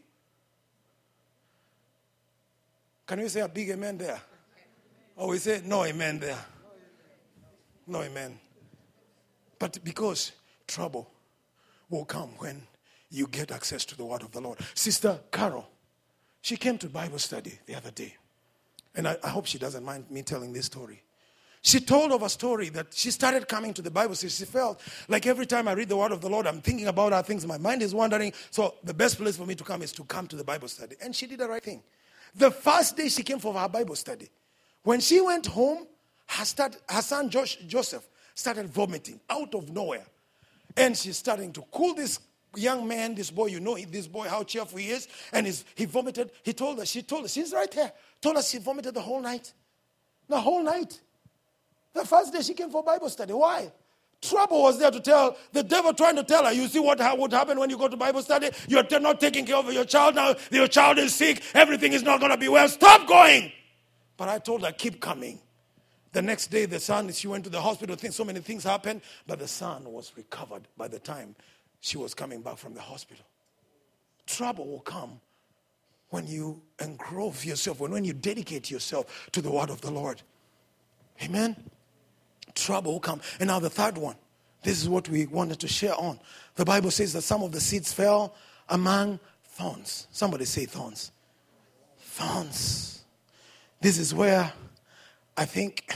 Can we say a big amen there? Or we say no amen there? No amen. But because trouble will come when you get access to the word of the Lord. Sister Carol, She came to Bible study the other day. And I, I hope she doesn't mind me telling this story. She told of a story that she started coming to the Bible. So she felt like every time I read the word of the Lord, I'm thinking about other things. My mind is wandering. So the best place for me to come is to come to the Bible study. And she did the right thing. The first day she came for her Bible study, when she went home, her, start, her son Josh, Joseph started vomiting out of nowhere. And she's starting to cool this young man, this boy, you know this boy, how cheerful he is. And he's, he vomited. He told her, she told her, she's right here. Told us she vomited the whole night. The whole night. The first day she came for Bible study. Why? Trouble was there to tell, the devil trying to tell her, you see what would happen when you go to Bible study? You're not taking care of your child now. Your child is sick. Everything is not going to be well. Stop going. But I told her, keep coming. The next day, the son, she went to the hospital. Things, so many things happened. But the son was recovered by the time she was coming back from the hospital. Trouble will come when you engrove yourself, when, when you dedicate yourself to the word of the Lord. Amen? Trouble will come. And now the third one. This is what we wanted to share on. The Bible says that some of the seeds fell among thorns. Somebody say thorns. Thorns. This is where I think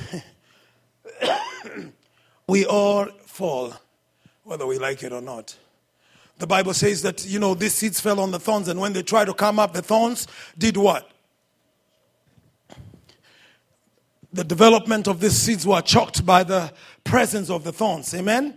we all fall, whether we like it or not. The Bible says that, you know, these seeds fell on the thorns, and when they tried to come up, the thorns did what? The development of these seeds were choked by the presence of the thorns. Amen?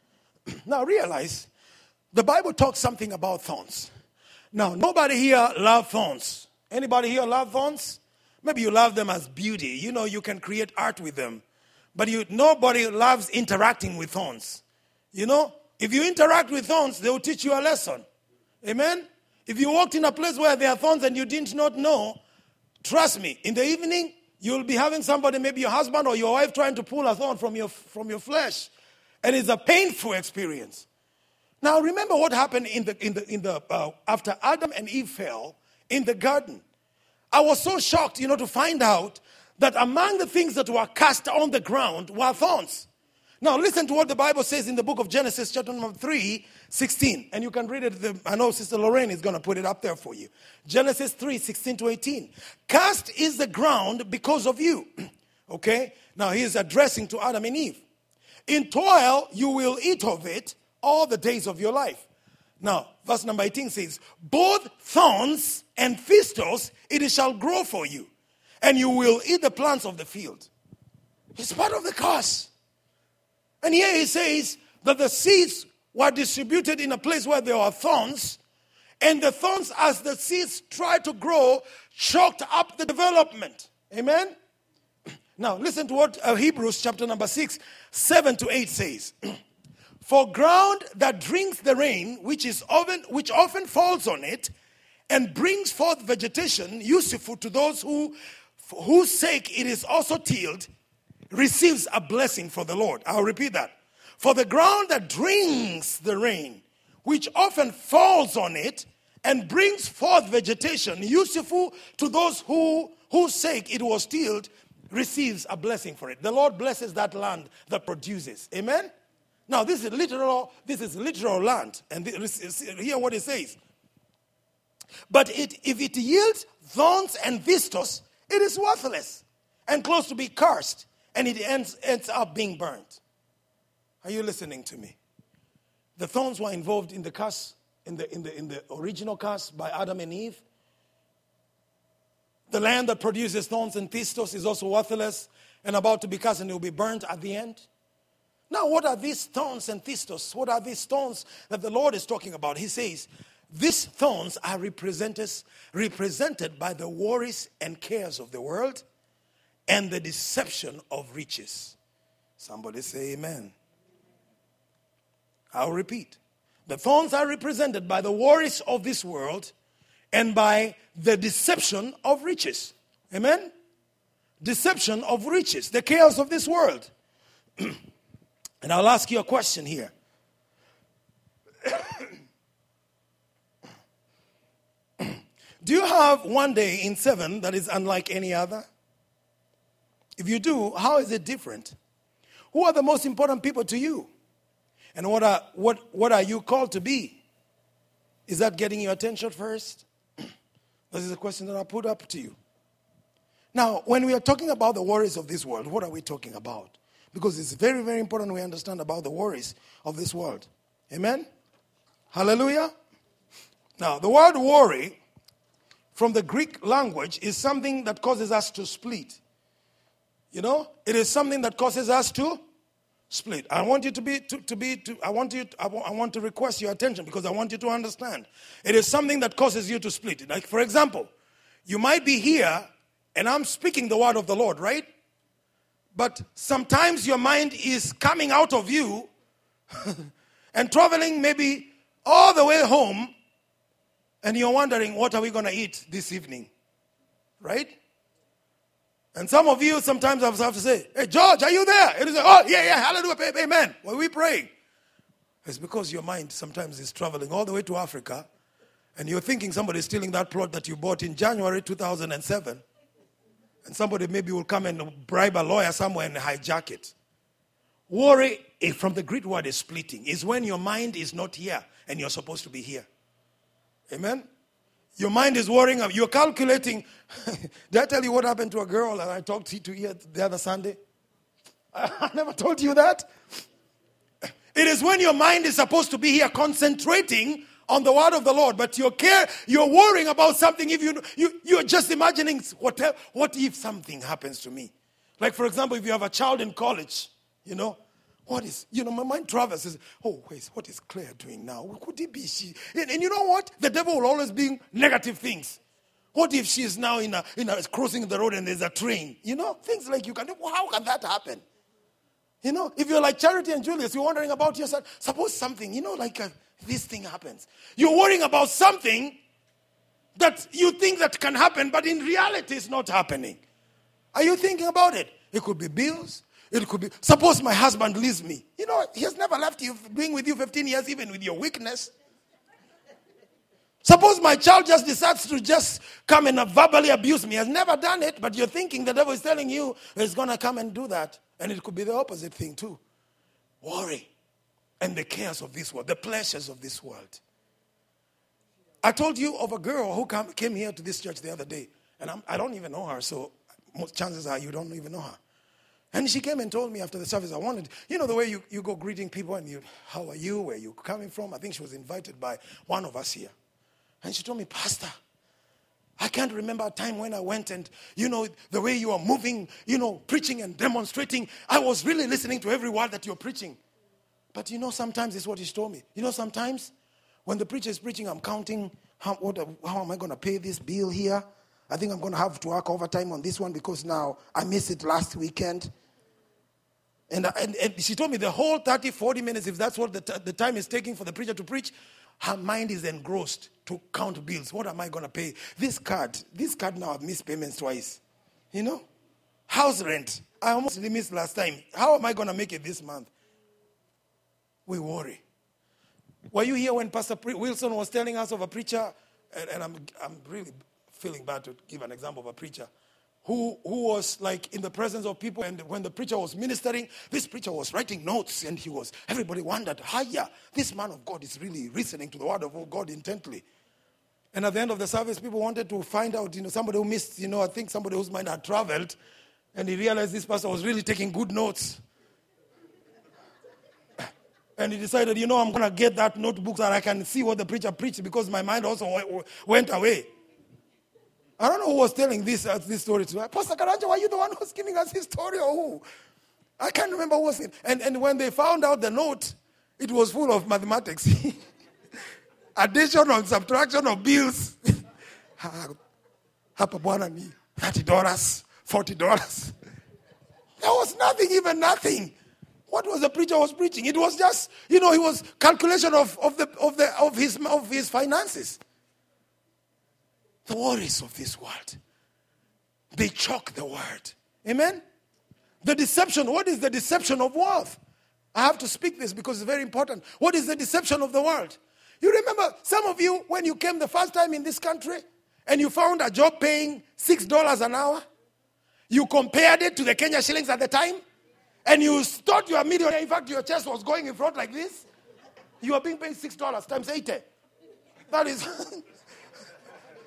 Now realize, the Bible talks something about thorns. Now, nobody here loves thorns. Anybody here love thorns? Maybe you love them as beauty. You know, you can create art with them. But you, nobody loves interacting with thorns. You know, if you interact with thorns, they will teach you a lesson. Amen? If you walked in a place where there are thorns and you did not know, trust me, in the evening, you'll be having somebody, maybe your husband or your wife, trying to pull a thorn from your, from your flesh. And it's a painful experience. Now, remember what happened in the, in the, in the, uh, after Adam and Eve fell in the garden. I was so shocked, you know, to find out that among the things that were cast on the ground were thorns. Now, listen to what the Bible says in the book of Genesis, chapter number three, sixteen. And you can read it. The, I know Sister Lorraine is going to put it up there for you. Genesis three, sixteen to eighteen. Cast is the ground because of you. Okay? Now, he is addressing to Adam and Eve. In toil, you will eat of it all the days of your life. Now, verse number eighteen says, both thorns and thistles it shall grow for you, and you will eat the plants of the field. It's part of the curse. And here he says that the seeds were distributed in a place where there were thorns, and the thorns, as the seeds tried to grow, choked up the development. Amen? Now, listen to what uh, Hebrews chapter number six, seven to eight says. For ground that drinks the rain, which is often, which often falls on it, and brings forth vegetation useful to those who, for whose sake it is also tilled, receives a blessing for the Lord. I'll repeat that. For the ground that drinks the rain, which often falls on it, and brings forth vegetation useful to those who whose sake it was tilled, receives a blessing for it. The Lord blesses that land that produces. Amen? Now, this is literal, this is literal land. And this, hear what it says. But it, if it yields thorns and thistles, it is worthless and close to be cursed, and it ends, ends up being burnt. Are you listening to me? The thorns were involved in the curse, in the, in the, in the original curse by Adam and Eve. The land that produces thorns and thistles is also worthless and about to be cursed, and it will be burnt at the end. Now, what are these thorns and thistles? What are these thorns that the Lord is talking about? He says, these thorns are represented, represented by the worries and cares of the world and the deception of riches. Somebody say amen. I'll repeat. The thorns are represented by the worries of this world and by the deception of riches. Amen? Deception of riches, the cares of this world. And I'll ask you a question here. Do you have one day in seven that is unlike any other? If you do, how is it different? Who are the most important people to you? And what are, what, what are you called to be? Is that getting your attention first? This is a question that I put up to you. Now, when we are talking about the worries of this world, what are we talking about? Because it's very, very important we understand about the worries of this world. Amen? Hallelujah? Now, the word worry from the Greek language is something that causes us to split. You know, it is something that causes us to split. I want you to be, to, to be, to, I want you, to, I, want, I want to request your attention because I want you to understand. It is something that causes you to split. Like, for example, you might be here and I'm speaking the word of the Lord, right? But sometimes your mind is coming out of you and traveling maybe all the way home, and you're wondering, what are we going to eat this evening? Right? And some of you sometimes have to say, hey, George, are you there? And you say, oh, yeah, yeah, hallelujah, amen. When we pray, it's because your mind sometimes is traveling all the way to Africa, and you're thinking somebody's stealing that plot that you bought in January two thousand seven, and somebody maybe will come and bribe a lawyer somewhere and hijack it. Worry, from the Greek word is splitting, is when your mind is not here and you're supposed to be here. Amen? Your mind is worrying. You're calculating. Did I tell you what happened to a girl that I talked to here the other Sunday? I never told you that. It is when your mind is supposed to be here concentrating on the word of the Lord, but you're care, you're worrying about something. If you, you you're just imagining what what if something happens to me? Like, for example, if you have a child in college, you know, what is, you know, my mind travels, says, oh, wait, what is Claire doing now? Could it be she? And, and you know what? The devil will always bring negative things. What if she is now in a, in a crossing the road and there's a train? You know, things like you can, how can that happen? You know, if you're like Charity and Julius, you're wondering about yourself. Suppose something, you know, like a, this thing happens. You're worrying about something that you think that can happen, but in reality it's not happening. Are you thinking about it? It could be bills. It could be, suppose my husband leaves me. You know, he has never left you, being with you fifteen years, even with your weakness. Suppose my child just decides to just come and verbally abuse me. He has never done it, but you're thinking the devil is telling you he's going to come and do that. And it could be the opposite thing too. Worry and the cares of this world, the pleasures of this world. I told you of a girl who come, came here to this church the other day. And I'm, I don't even know her, so most chances are you don't even know her. And she came and told me after the service, I wanted, you know the way you, you go greeting people and you, how are you, where are you coming from? I think she was invited by one of us here. And she told me, Pastor, I can't remember a time when I went and, you know, the way you are moving, you know, preaching and demonstrating. I was really listening to every word that you're preaching. But you know, sometimes this is what she told me. You know, sometimes when the preacher is preaching, I'm counting, how, what, how am I going to pay this bill here? I think I'm going to have to work overtime on this one because now I missed it last weekend. And, and, and she told me the whole thirty, forty minutes, if that's what the, t- the time is taking for the preacher to preach, her mind is engrossed to count bills. What am I going to pay? This card, this card now I've missed payments twice. You know? House rent. I almost missed last time. How am I going to make it this month? We worry. Were you here when Pastor Wilson was telling us of a preacher? And, and I'm, I'm really feeling bad to give an example of a preacher. Who, who was like in the presence of people, and when the preacher was ministering, this preacher was writing notes, and he was, everybody wondered, hiya, this man of God is really listening to the word of God intently. And at the end of the service, people wanted to find out, you know, somebody who missed, you know, I think somebody whose mind had traveled, and he realized this pastor was really taking good notes. And he decided, you know, I'm going to get that notebook so that I can see what the preacher preached, because my mind also went away. I don't know who was telling this uh, this story to. Pastor Karanja, were you the one who was giving us this story or who? I can't remember who was it. And, and when they found out the note, it was full of mathematics. Addition and subtraction of bills. Hapa bwana ni thirty dollars, forty dollars. There was nothing, even nothing. What was the preacher was preaching? It was just, you know, he was calculation of, of the of the of his of his finances. The worries of this world, they choke the word. Amen? The deception, what is the deception of wealth? I have to speak this because it's very important. What is the deception of the world? You remember, some of you, when you came the first time in this country, and you found a job paying six dollars an hour, you compared it to the Kenya shillings at the time, and you thought you were a millionaire. In fact, your chest was going in front like this. You are being paid six dollars times eighty. That is...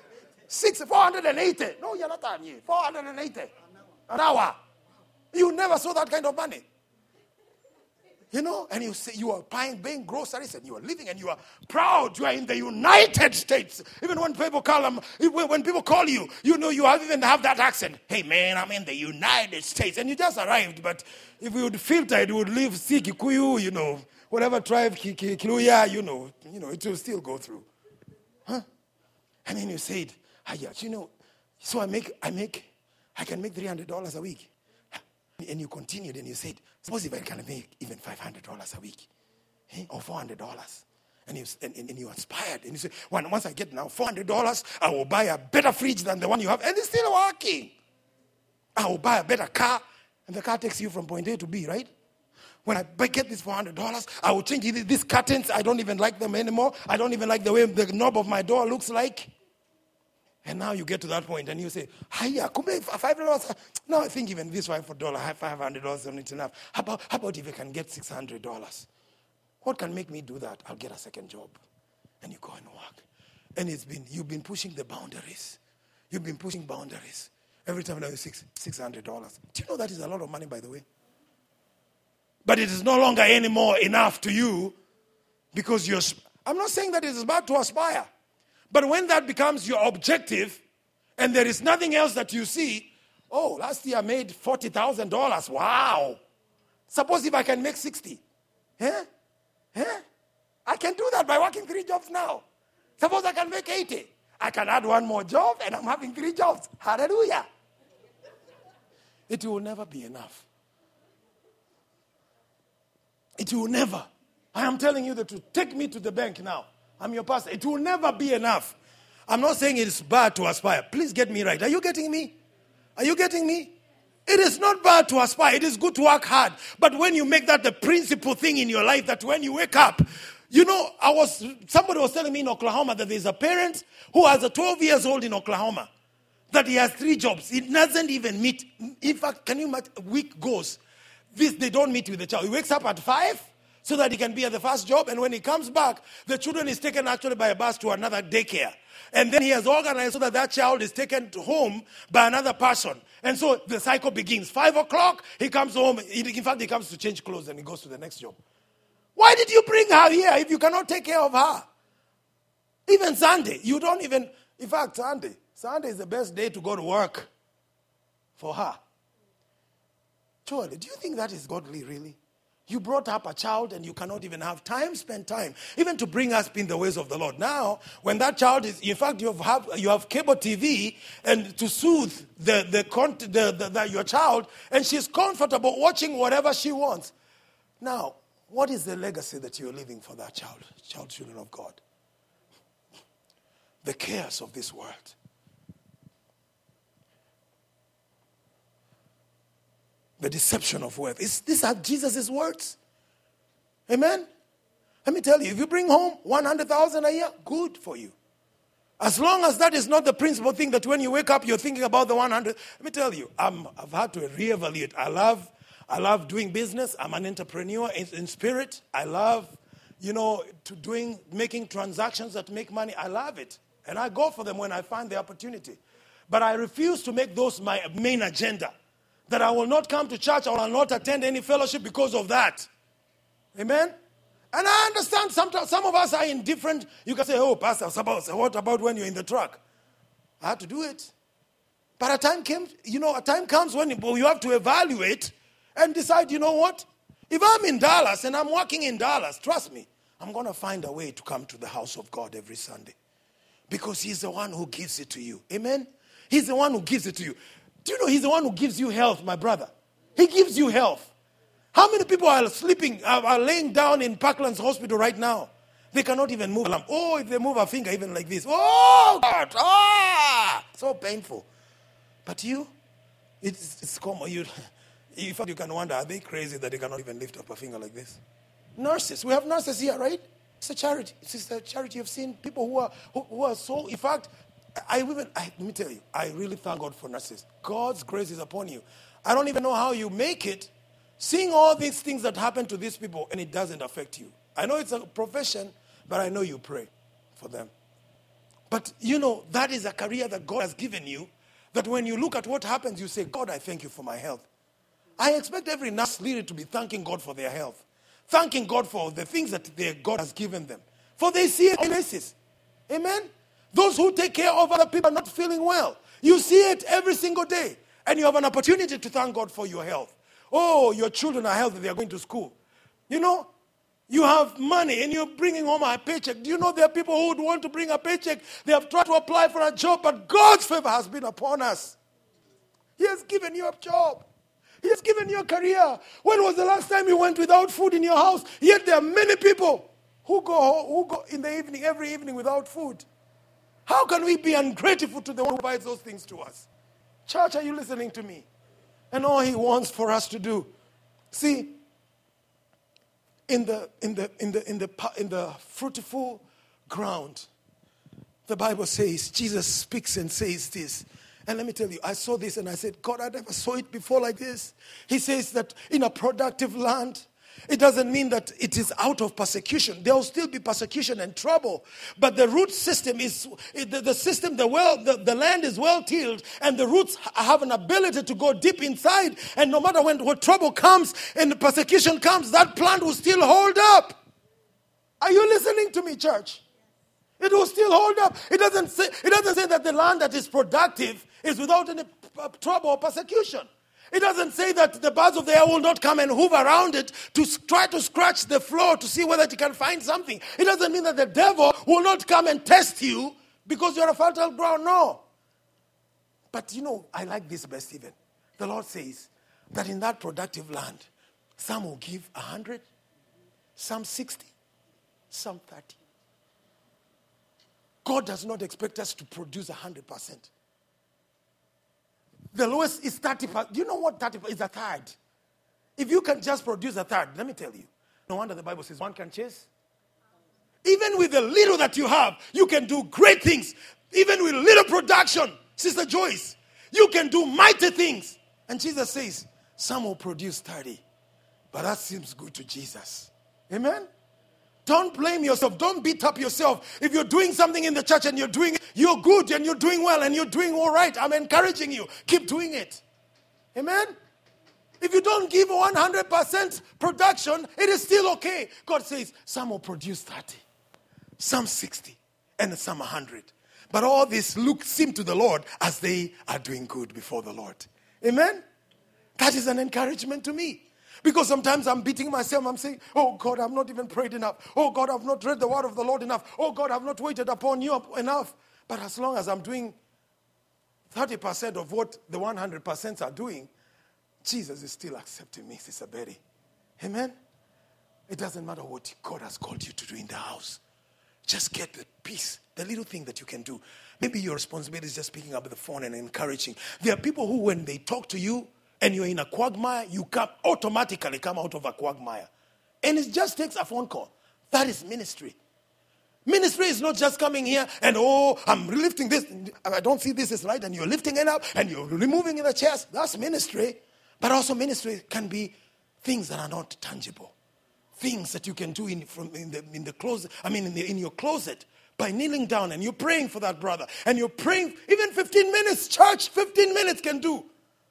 Six, four hundred eighty. No, you're not on you. four hundred eighty. An hour. You never saw that kind of money. You know, and you say you are buying, buying groceries and you are living and you are proud. You are in the United States. Even when people call them, when people call you, you know, you have even have that accent. Hey man, I'm in the United States. And you just arrived, but if you would filter, it would leave Si Kikuyu, you know, whatever tribe, Kiluya, you know, you know, it will still go through. Huh? And then you said, ah, yeah, you know, so I make, I make, I can make three hundred dollars a week. And you continued and you said, suppose if I can make even five hundred dollars a week, eh? Or four hundred dollars. And you, and, and you inspired. And you say, well, once I get now four hundred dollars, I will buy a better fridge than the one you have. And it's still working. I will buy a better car. And the car takes you from point A to B, right? When I get this four hundred dollars, I will change these curtains. I don't even like them anymore. I don't even like the way the knob of my door looks like. And now you get to that point and you say, hiya, five dollars. No, I think even this five dollars, five hundred dollars is not enough. How about, how about if I can get six hundred dollars? What can make me do that? I'll get a second job. And you go and work. And it's been, you've been pushing the boundaries. You've been pushing boundaries. Every time now it's six, six hundred dollars. Do you know that is a lot of money, by the way? But it is no longer anymore enough to you because you're, I'm not saying that it is bad to aspire. But when that becomes your objective and there is nothing else that you see, oh, last year I made forty thousand dollars. Wow. Suppose if I can make sixty. Eh? Eh? I can do that by working three jobs now. Suppose I can make eighty. I can add one more job and I'm having three jobs. Hallelujah. It will never be enough. It will never. I am telling you the truth. Take me to the bank now. I'm your pastor. It will never be enough. I'm not saying it's bad to aspire. Please get me right. Are you getting me? Are you getting me? It is not bad to aspire. It is good to work hard. But when you make that the principal thing in your life, that when you wake up, you know, I was, somebody was telling me in Oklahoma that there's a parent who has a twelve years old in Oklahoma, that he has three jobs. He doesn't even meet. In fact, can you imagine, a week goes, this, they don't meet with the child. He wakes up at five. So that he can be at the first job. And when he comes back, the children is taken actually by a bus to another daycare. And then he has organized so that that child is taken to home by another person. And so the cycle begins. Five o'clock, he comes home. In fact, he comes to change clothes and he goes to the next job. Why did you bring her here if you cannot take care of her? Even Sunday, you don't even... In fact, Sunday. Sunday is the best day to go to work for her. Surely, do you think that is godly, really? You brought up a child and you cannot even have time, spend time, even to bring us in the ways of the Lord. Now, when that child is, in fact, you have you have cable T V and to soothe the, the, the, the, the your child, and she's comfortable watching whatever she wants. Now, what is the legacy that you're leaving for that child, child, children of God? The cares of this world. The deception of wealth. Is these are Jesus' words? Amen? Let me tell you, if you bring home one hundred thousand a year, good for you. As long as that is not the principal thing that when you wake up, you're thinking about the one hundred. Let me tell you, I'm, I've had to reevaluate. I love, I love doing business. I'm an entrepreneur in, in spirit. I love, you know, to doing, making transactions that make money. I love it. And I go for them when I find the opportunity. But I refuse to make those my main agenda. That I will not come to church, I will not attend any fellowship because of that. Amen? And I understand sometimes some of us are in different, you can say, oh, Pastor, what about when you're in the truck? I had to do it. But a time came, you know, a time comes when you have to evaluate and decide, you know what? If I'm in Dallas and I'm working in Dallas, trust me, I'm going to find a way to come to the house of God every Sunday. Because he's the one who gives it to you. Amen? He's the one who gives it to you. Do you know he's the one who gives you health, my brother? He gives you health. How many people are sleeping, are, are laying down in Parkland's hospital right now? They cannot even move a limb. Oh, if they move a finger even like this. Oh, God. Ah, so painful. But you, it's, it's common. You, in fact, you can wonder, are they crazy that they cannot even lift up a finger like this? Nurses. We have nurses here, right? It's a charity. It's a charity. You've seen people who are, who, who are so, in fact, I even, I, let me tell you, I really thank God for nurses. God's grace is upon you. I don't even know how you make it, seeing all these things that happen to these people, and it doesn't affect you. I know it's a profession, but I know you pray for them. But, you know, that is a career that God has given you, that when you look at what happens, you say, God, I thank you for my health. I expect every nurse leader to be thanking God for their health, thanking God for the things that their God has given them. For they see it on a basis. Amen? Those who take care of other people are not feeling well. You see it every single day. And you have an opportunity to thank God for your health. Oh, your children are healthy. They are going to school. You know, you have money and you're bringing home a paycheck. Do you know there are people who would want to bring a paycheck? They have tried to apply for a job, but God's favor has been upon us. He has given you a job. He has given you a career. When was the last time you went without food in your house? Yet there are many people who go, who go in the evening, every evening without food. How can we be ungrateful to the one who provides those things to us? Church, are you listening to me? And all he wants for us to do. See, in the in the in the in the in the fruitful ground, the Bible says, Jesus speaks and says this. And let me tell you, I saw this and I said, God, I never saw it before like this. He says that in a productive land, it doesn't mean that it is out of persecution. There will still be persecution and trouble. But the root system is, the, the system, the well, the, the land is well tilled, and the roots have an ability to go deep inside. And no matter when, when trouble comes and the persecution comes, that plant will still hold up. Are you listening to me, church? It will still hold up. It doesn't say, it doesn't say that the land that is productive is without any uh, trouble or persecution. It doesn't say that the birds of the air will not come and hoover around it to try to scratch the floor to see whether it can find something. It doesn't mean that the devil will not come and test you because you're a fertile ground. No. But you know, I like this best even. The Lord says that in that productive land, some will give a hundred, some sixty, some thirty. God does not expect us to produce a hundred percent. The lowest is thirty percent. Do you know what thirty percent is? A third. If you can just produce a third, let me tell you. No wonder the Bible says one can chase. Even with the little that you have, you can do great things. Even with little production, Sister Joyce, you can do mighty things. And Jesus says, some will produce thirty. But that seems good to Jesus. Amen? Don't blame yourself. Don't beat up yourself. If you're doing something in the church and you're doing it, you're good and you're doing well and you're doing all right, I'm encouraging you. Keep doing it. Amen? If you don't give one hundred percent production, it is still okay. God says some will produce thirty, some sixty, and some one hundred. But all this look seem to the Lord as they are doing good before the Lord. Amen? That is an encouragement to me. Because sometimes I'm beating myself. I'm saying, oh God, I've not even prayed enough. Oh God, I've not read the word of the Lord enough. Oh God, I've not waited upon you enough. But as long as I'm doing thirty percent of what the one hundred percent are doing, Jesus is still accepting me, Sister Betty. Amen? It doesn't matter what God has called you to do in the house. Just get the peace, the little thing that you can do. Maybe your responsibility is just picking up the phone and encouraging. There are people who, when they talk to you, and you're in a quagmire, you come automatically come out of a quagmire. And it just takes a phone call. That is ministry. Ministry is not just coming here and, oh, I'm lifting this. I don't see this is right. And you're lifting it up and you're removing the chairs. That's ministry. But also ministry can be things that are not tangible. Things that you can do in, from, in, the, in the closet. I mean, in, the, in your closet. By kneeling down and you're praying for that brother. And you're praying, even fifteen minutes, church, fifteen minutes can do.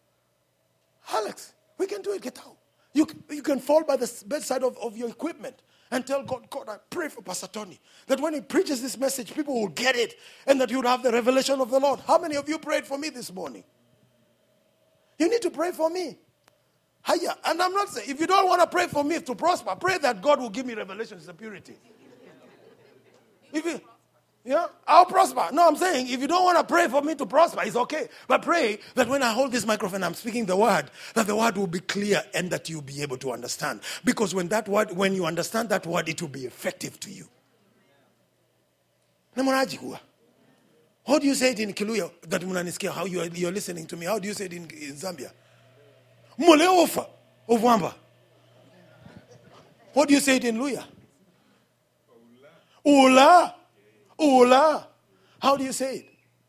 Alex, we can do it. Get out. You, you can fall by the bedside of, of your equipment and tell God, God, I pray for Pastor Tony. That when he preaches this message, people will get it. And that you will have the revelation of the Lord. How many of you prayed for me this morning? You need to pray for me. Hiya. And I'm not saying, if you don't want to pray for me to prosper, pray that God will give me revelation and purity. If you... Yeah, I'll prosper. No, I'm saying if you don't want to pray for me to prosper, it's okay. But pray that when I hold this microphone, I'm speaking the word, that the word will be clear and that you'll be able to understand. Because when that word, when you understand that word, it will be effective to you. How do you say it in Kiluya? That munanisikia, how you are, you're listening to me. How do you say it in, in Zambia? Mole ofa, ovamba. How do you say it in Luya? Ula. Ula. How do you say it?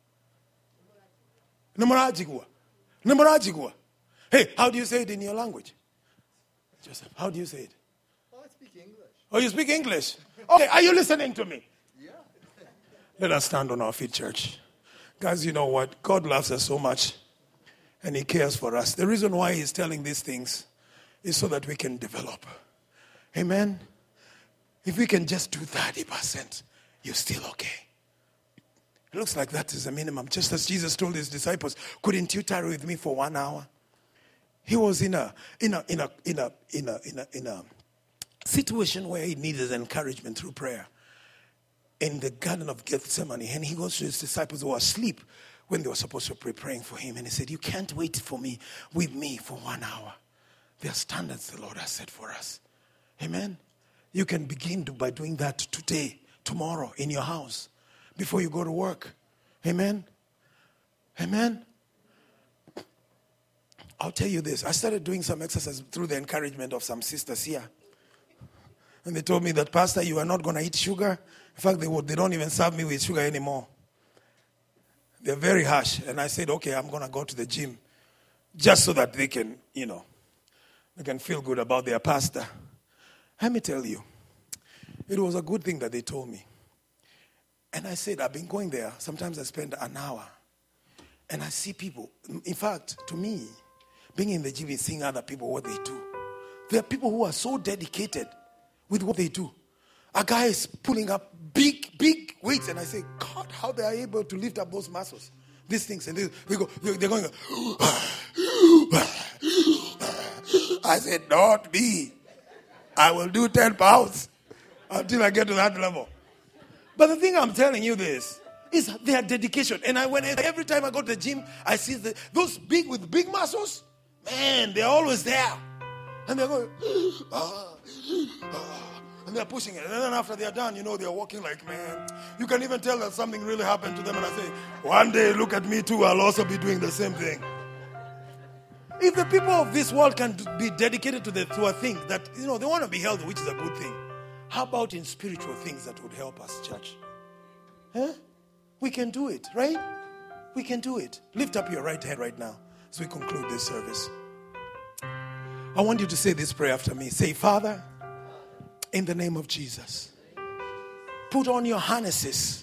Namarajigua. Namarajigua. Hey, how do you say it in your language? Joseph, how do you say it? Oh, I speak English. Oh, you speak English? Okay, are you listening to me? Yeah. Let us stand on our feet, church. Guys, you know what? God loves us so much and he cares for us. The reason why he's telling these things is so that we can develop. Amen? If we can just do thirty percent, you're still okay. It looks like that is a minimum. Just as Jesus told his disciples, couldn't you tarry with me for one hour? He was in a in a in a in a in a in a in a situation where he needed encouragement through prayer. In the Garden of Gethsemane, and he goes to his disciples who were asleep when they were supposed to be praying for him, and he said, you can't wait for me with me for one hour. There are standards the Lord has set for us. Amen. You can begin to, by doing that today, tomorrow, in your house, before you go to work. Amen. Amen. I'll tell you this. I started doing some exercise through the encouragement of some sisters here. And they told me that, Pastor, you are not going to eat sugar. In fact, they, would, they don't even serve me with sugar anymore. They're very harsh. And I said, okay, I'm going to go to the gym just so that they can, you know, they can feel good about their pastor. Let me tell you, it was a good thing that they told me. And I said, I've been going there. Sometimes I spend an hour. And I see people. In fact, to me, being in the gym is seeing other people, what they do. There are people who are so dedicated with what they do. A guy is pulling up big, big weights, and I say, God, how they are able to lift up those muscles, these things, and they, they go, they're going. I said, not me. I will do ten pounds until I get to that level. But the thing I'm telling you this is their dedication. And I went every time I go to the gym, I see the, those big with big muscles. Man, they're always there, and they're going. Ah, ah. And they're pushing it. And then after they're done, you know, they're walking like, man. You can even tell that something really happened to them. And I say, one day, look at me too. I'll also be doing the same thing. If the people of this world can be dedicated to, the, to a thing that, you know, they want to be healthy, which is a good thing. How about in spiritual things that would help us, church? Huh? We can do it, right? We can do it. Lift up your right hand right now as we conclude this service. I want you to say this prayer after me. Say, Father, in the name of Jesus, put on your harnesses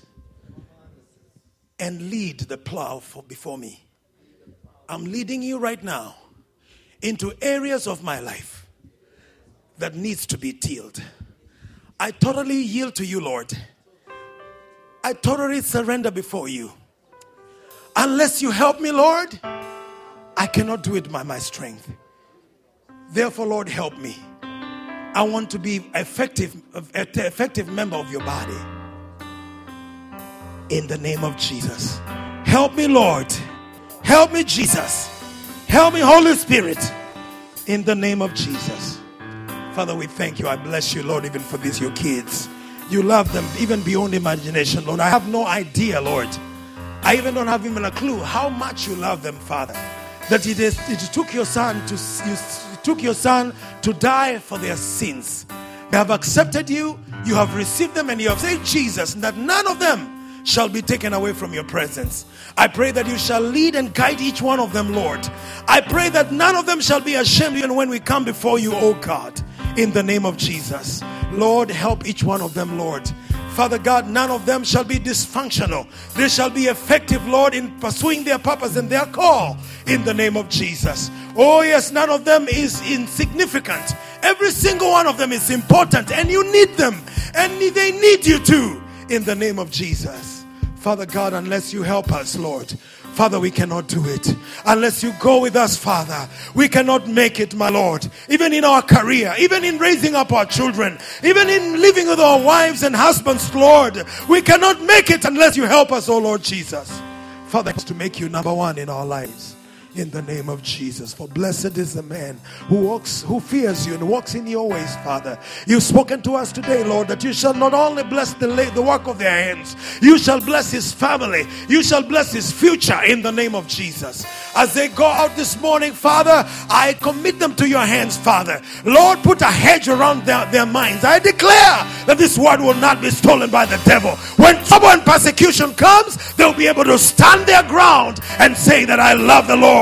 and lead the plow for before me. I'm leading you right now into areas of my life that needs to be tilled. I totally yield to you, Lord. I totally surrender before you. Unless you help me, Lord, I cannot do it by my strength. Therefore, Lord, help me. I want to be effective, an effective member of your body. In the name of Jesus. Help me, Lord. Help me, Jesus. Help me, Holy Spirit. In the name of Jesus. Father, we thank you. I bless you, Lord, even for these, your kids. You love them even beyond imagination, Lord. I have no idea, Lord. I even don't have even a clue how much you love them, Father. That it, is, it took your son to you, took your son to die for their sins. They have accepted you, you have received them, and you have said, Jesus, that none of them shall be taken away from your presence. I pray that you shall lead and guide each one of them, Lord. I pray that none of them shall be ashamed even when we come before you, oh God, in the name of Jesus. Lord, help each one of them, Lord. Father God, none of them shall be dysfunctional. They shall be effective, Lord, in pursuing their purpose and their call in the name of Jesus. Oh yes, none of them is insignificant. Every single one of them is important, and you need them, and they need you too in the name of Jesus. Father God, unless you help us, Lord, Father, we cannot do it. Unless you go with us, Father, we cannot make it, my Lord. Even in our career, even in raising up our children, even in living with our wives and husbands, Lord, we cannot make it unless you help us, oh Lord Jesus. Father, to make you number one in our lives. In the name of Jesus. For blessed is the man who walks, who fears you and walks in your ways, Father. You've spoken to us today, Lord, that you shall not only bless the, the work of their hands, you shall bless his family. You shall bless his future in the name of Jesus. As they go out this morning, Father, I commit them to your hands, Father. Lord, put a hedge around their, their minds. I declare that this word will not be stolen by the devil. When trouble and persecution comes, they'll be able to stand their ground and say that I love the Lord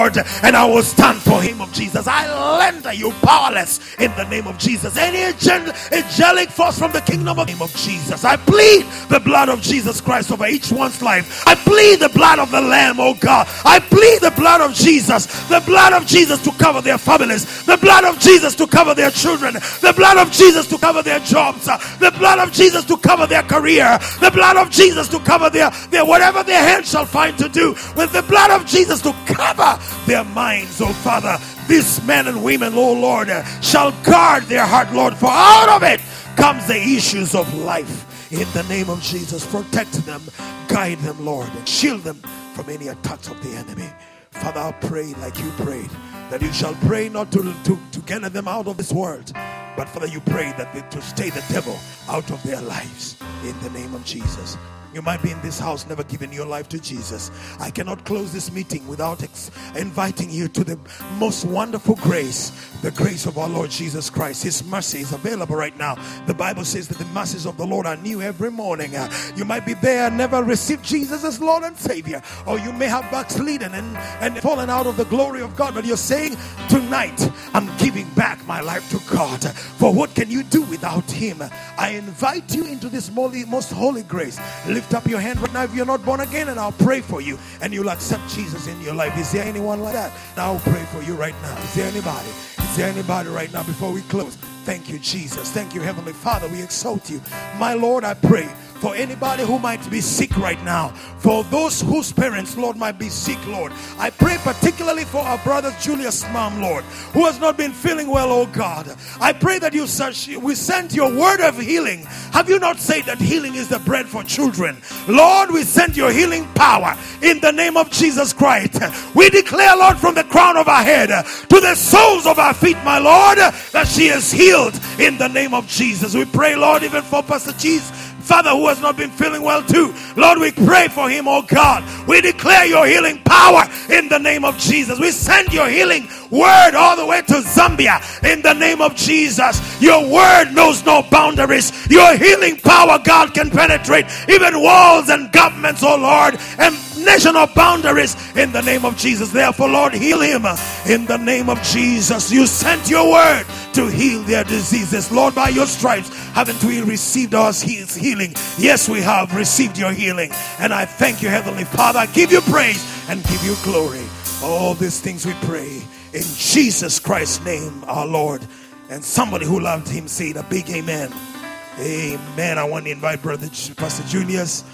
Lord, and I will stand for him of Jesus. I render you powerless in the name of Jesus. Any angelic force from the kingdom of the name of Jesus. I plead the blood of Jesus Christ over each one's life. I plead the blood of the Lamb, oh God. I plead the blood of Jesus, the blood of Jesus to cover their families, the blood of Jesus to cover their children, the blood of Jesus to cover their jobs, the blood of Jesus to cover their career, the blood of Jesus to cover their, their whatever their hands shall find to do, with the blood of Jesus to cover their minds, oh Father. These men and women, oh Lord, shall guard their heart, Lord, for out of it comes the issues of life. In the name of Jesus, protect them, guide them, Lord, and shield them from any attacks of the enemy. Father, I pray like you prayed, that you shall pray not to, to, to gather them out of this world, but Father, you pray that they, to stay the devil out of their lives. In the name of Jesus. You might be in this house, never giving your life to Jesus. I cannot close this meeting without ex- inviting you to the most wonderful grace, the grace of our Lord Jesus Christ. His mercy is available right now. The Bible says that the mercies of the Lord are new every morning. Uh, you might be there and never received Jesus as Lord and Savior, or you may have backslidden and, and fallen out of the glory of God, but you're saying, tonight, I'm giving back my life to God. For what can you do without him? I invite you into this most holy grace. Lift up your hand right now if you're not born again, and I'll pray for you and you'll accept Jesus in your life. Is there anyone like that? Now I'll pray for you right now. Is there anybody? Is there anybody right now before we close? Thank you, Jesus. Thank you, Heavenly Father. We exalt you. My Lord, I pray for anybody who might be sick right now, for those whose parents, Lord, might be sick, Lord. I pray particularly for our brother Julius' mom, Lord, who has not been feeling well, oh God. I pray that you search, we send your word of healing. Have you not said that healing is the bread for children? Lord, we send your healing power in the name of Jesus Christ. We declare, Lord, from the crown of our head to the soles of our feet, my Lord, that she is healed in the name of Jesus. We pray, Lord, even for Pastor Cheese, Father, who has not been feeling well too. Lord, we pray for him, oh God. We declare your healing power in the name of Jesus. We send your healing word all the way to Zambia in the name of Jesus. Your word knows no boundaries. Your healing power, God, can penetrate even walls and governments, oh Lord, and national boundaries in the name of Jesus. Therefore, Lord, heal him in the name of Jesus. You sent your word to heal their diseases. Lord, by your stripes, haven't we received our healing? Yes, we have received your healing. And I thank you, Heavenly Father. I give you praise and give you glory. All these things we pray in Jesus Christ's name, our Lord. And somebody who loved him said a big amen. Amen. I want to invite Brother Pastor Julius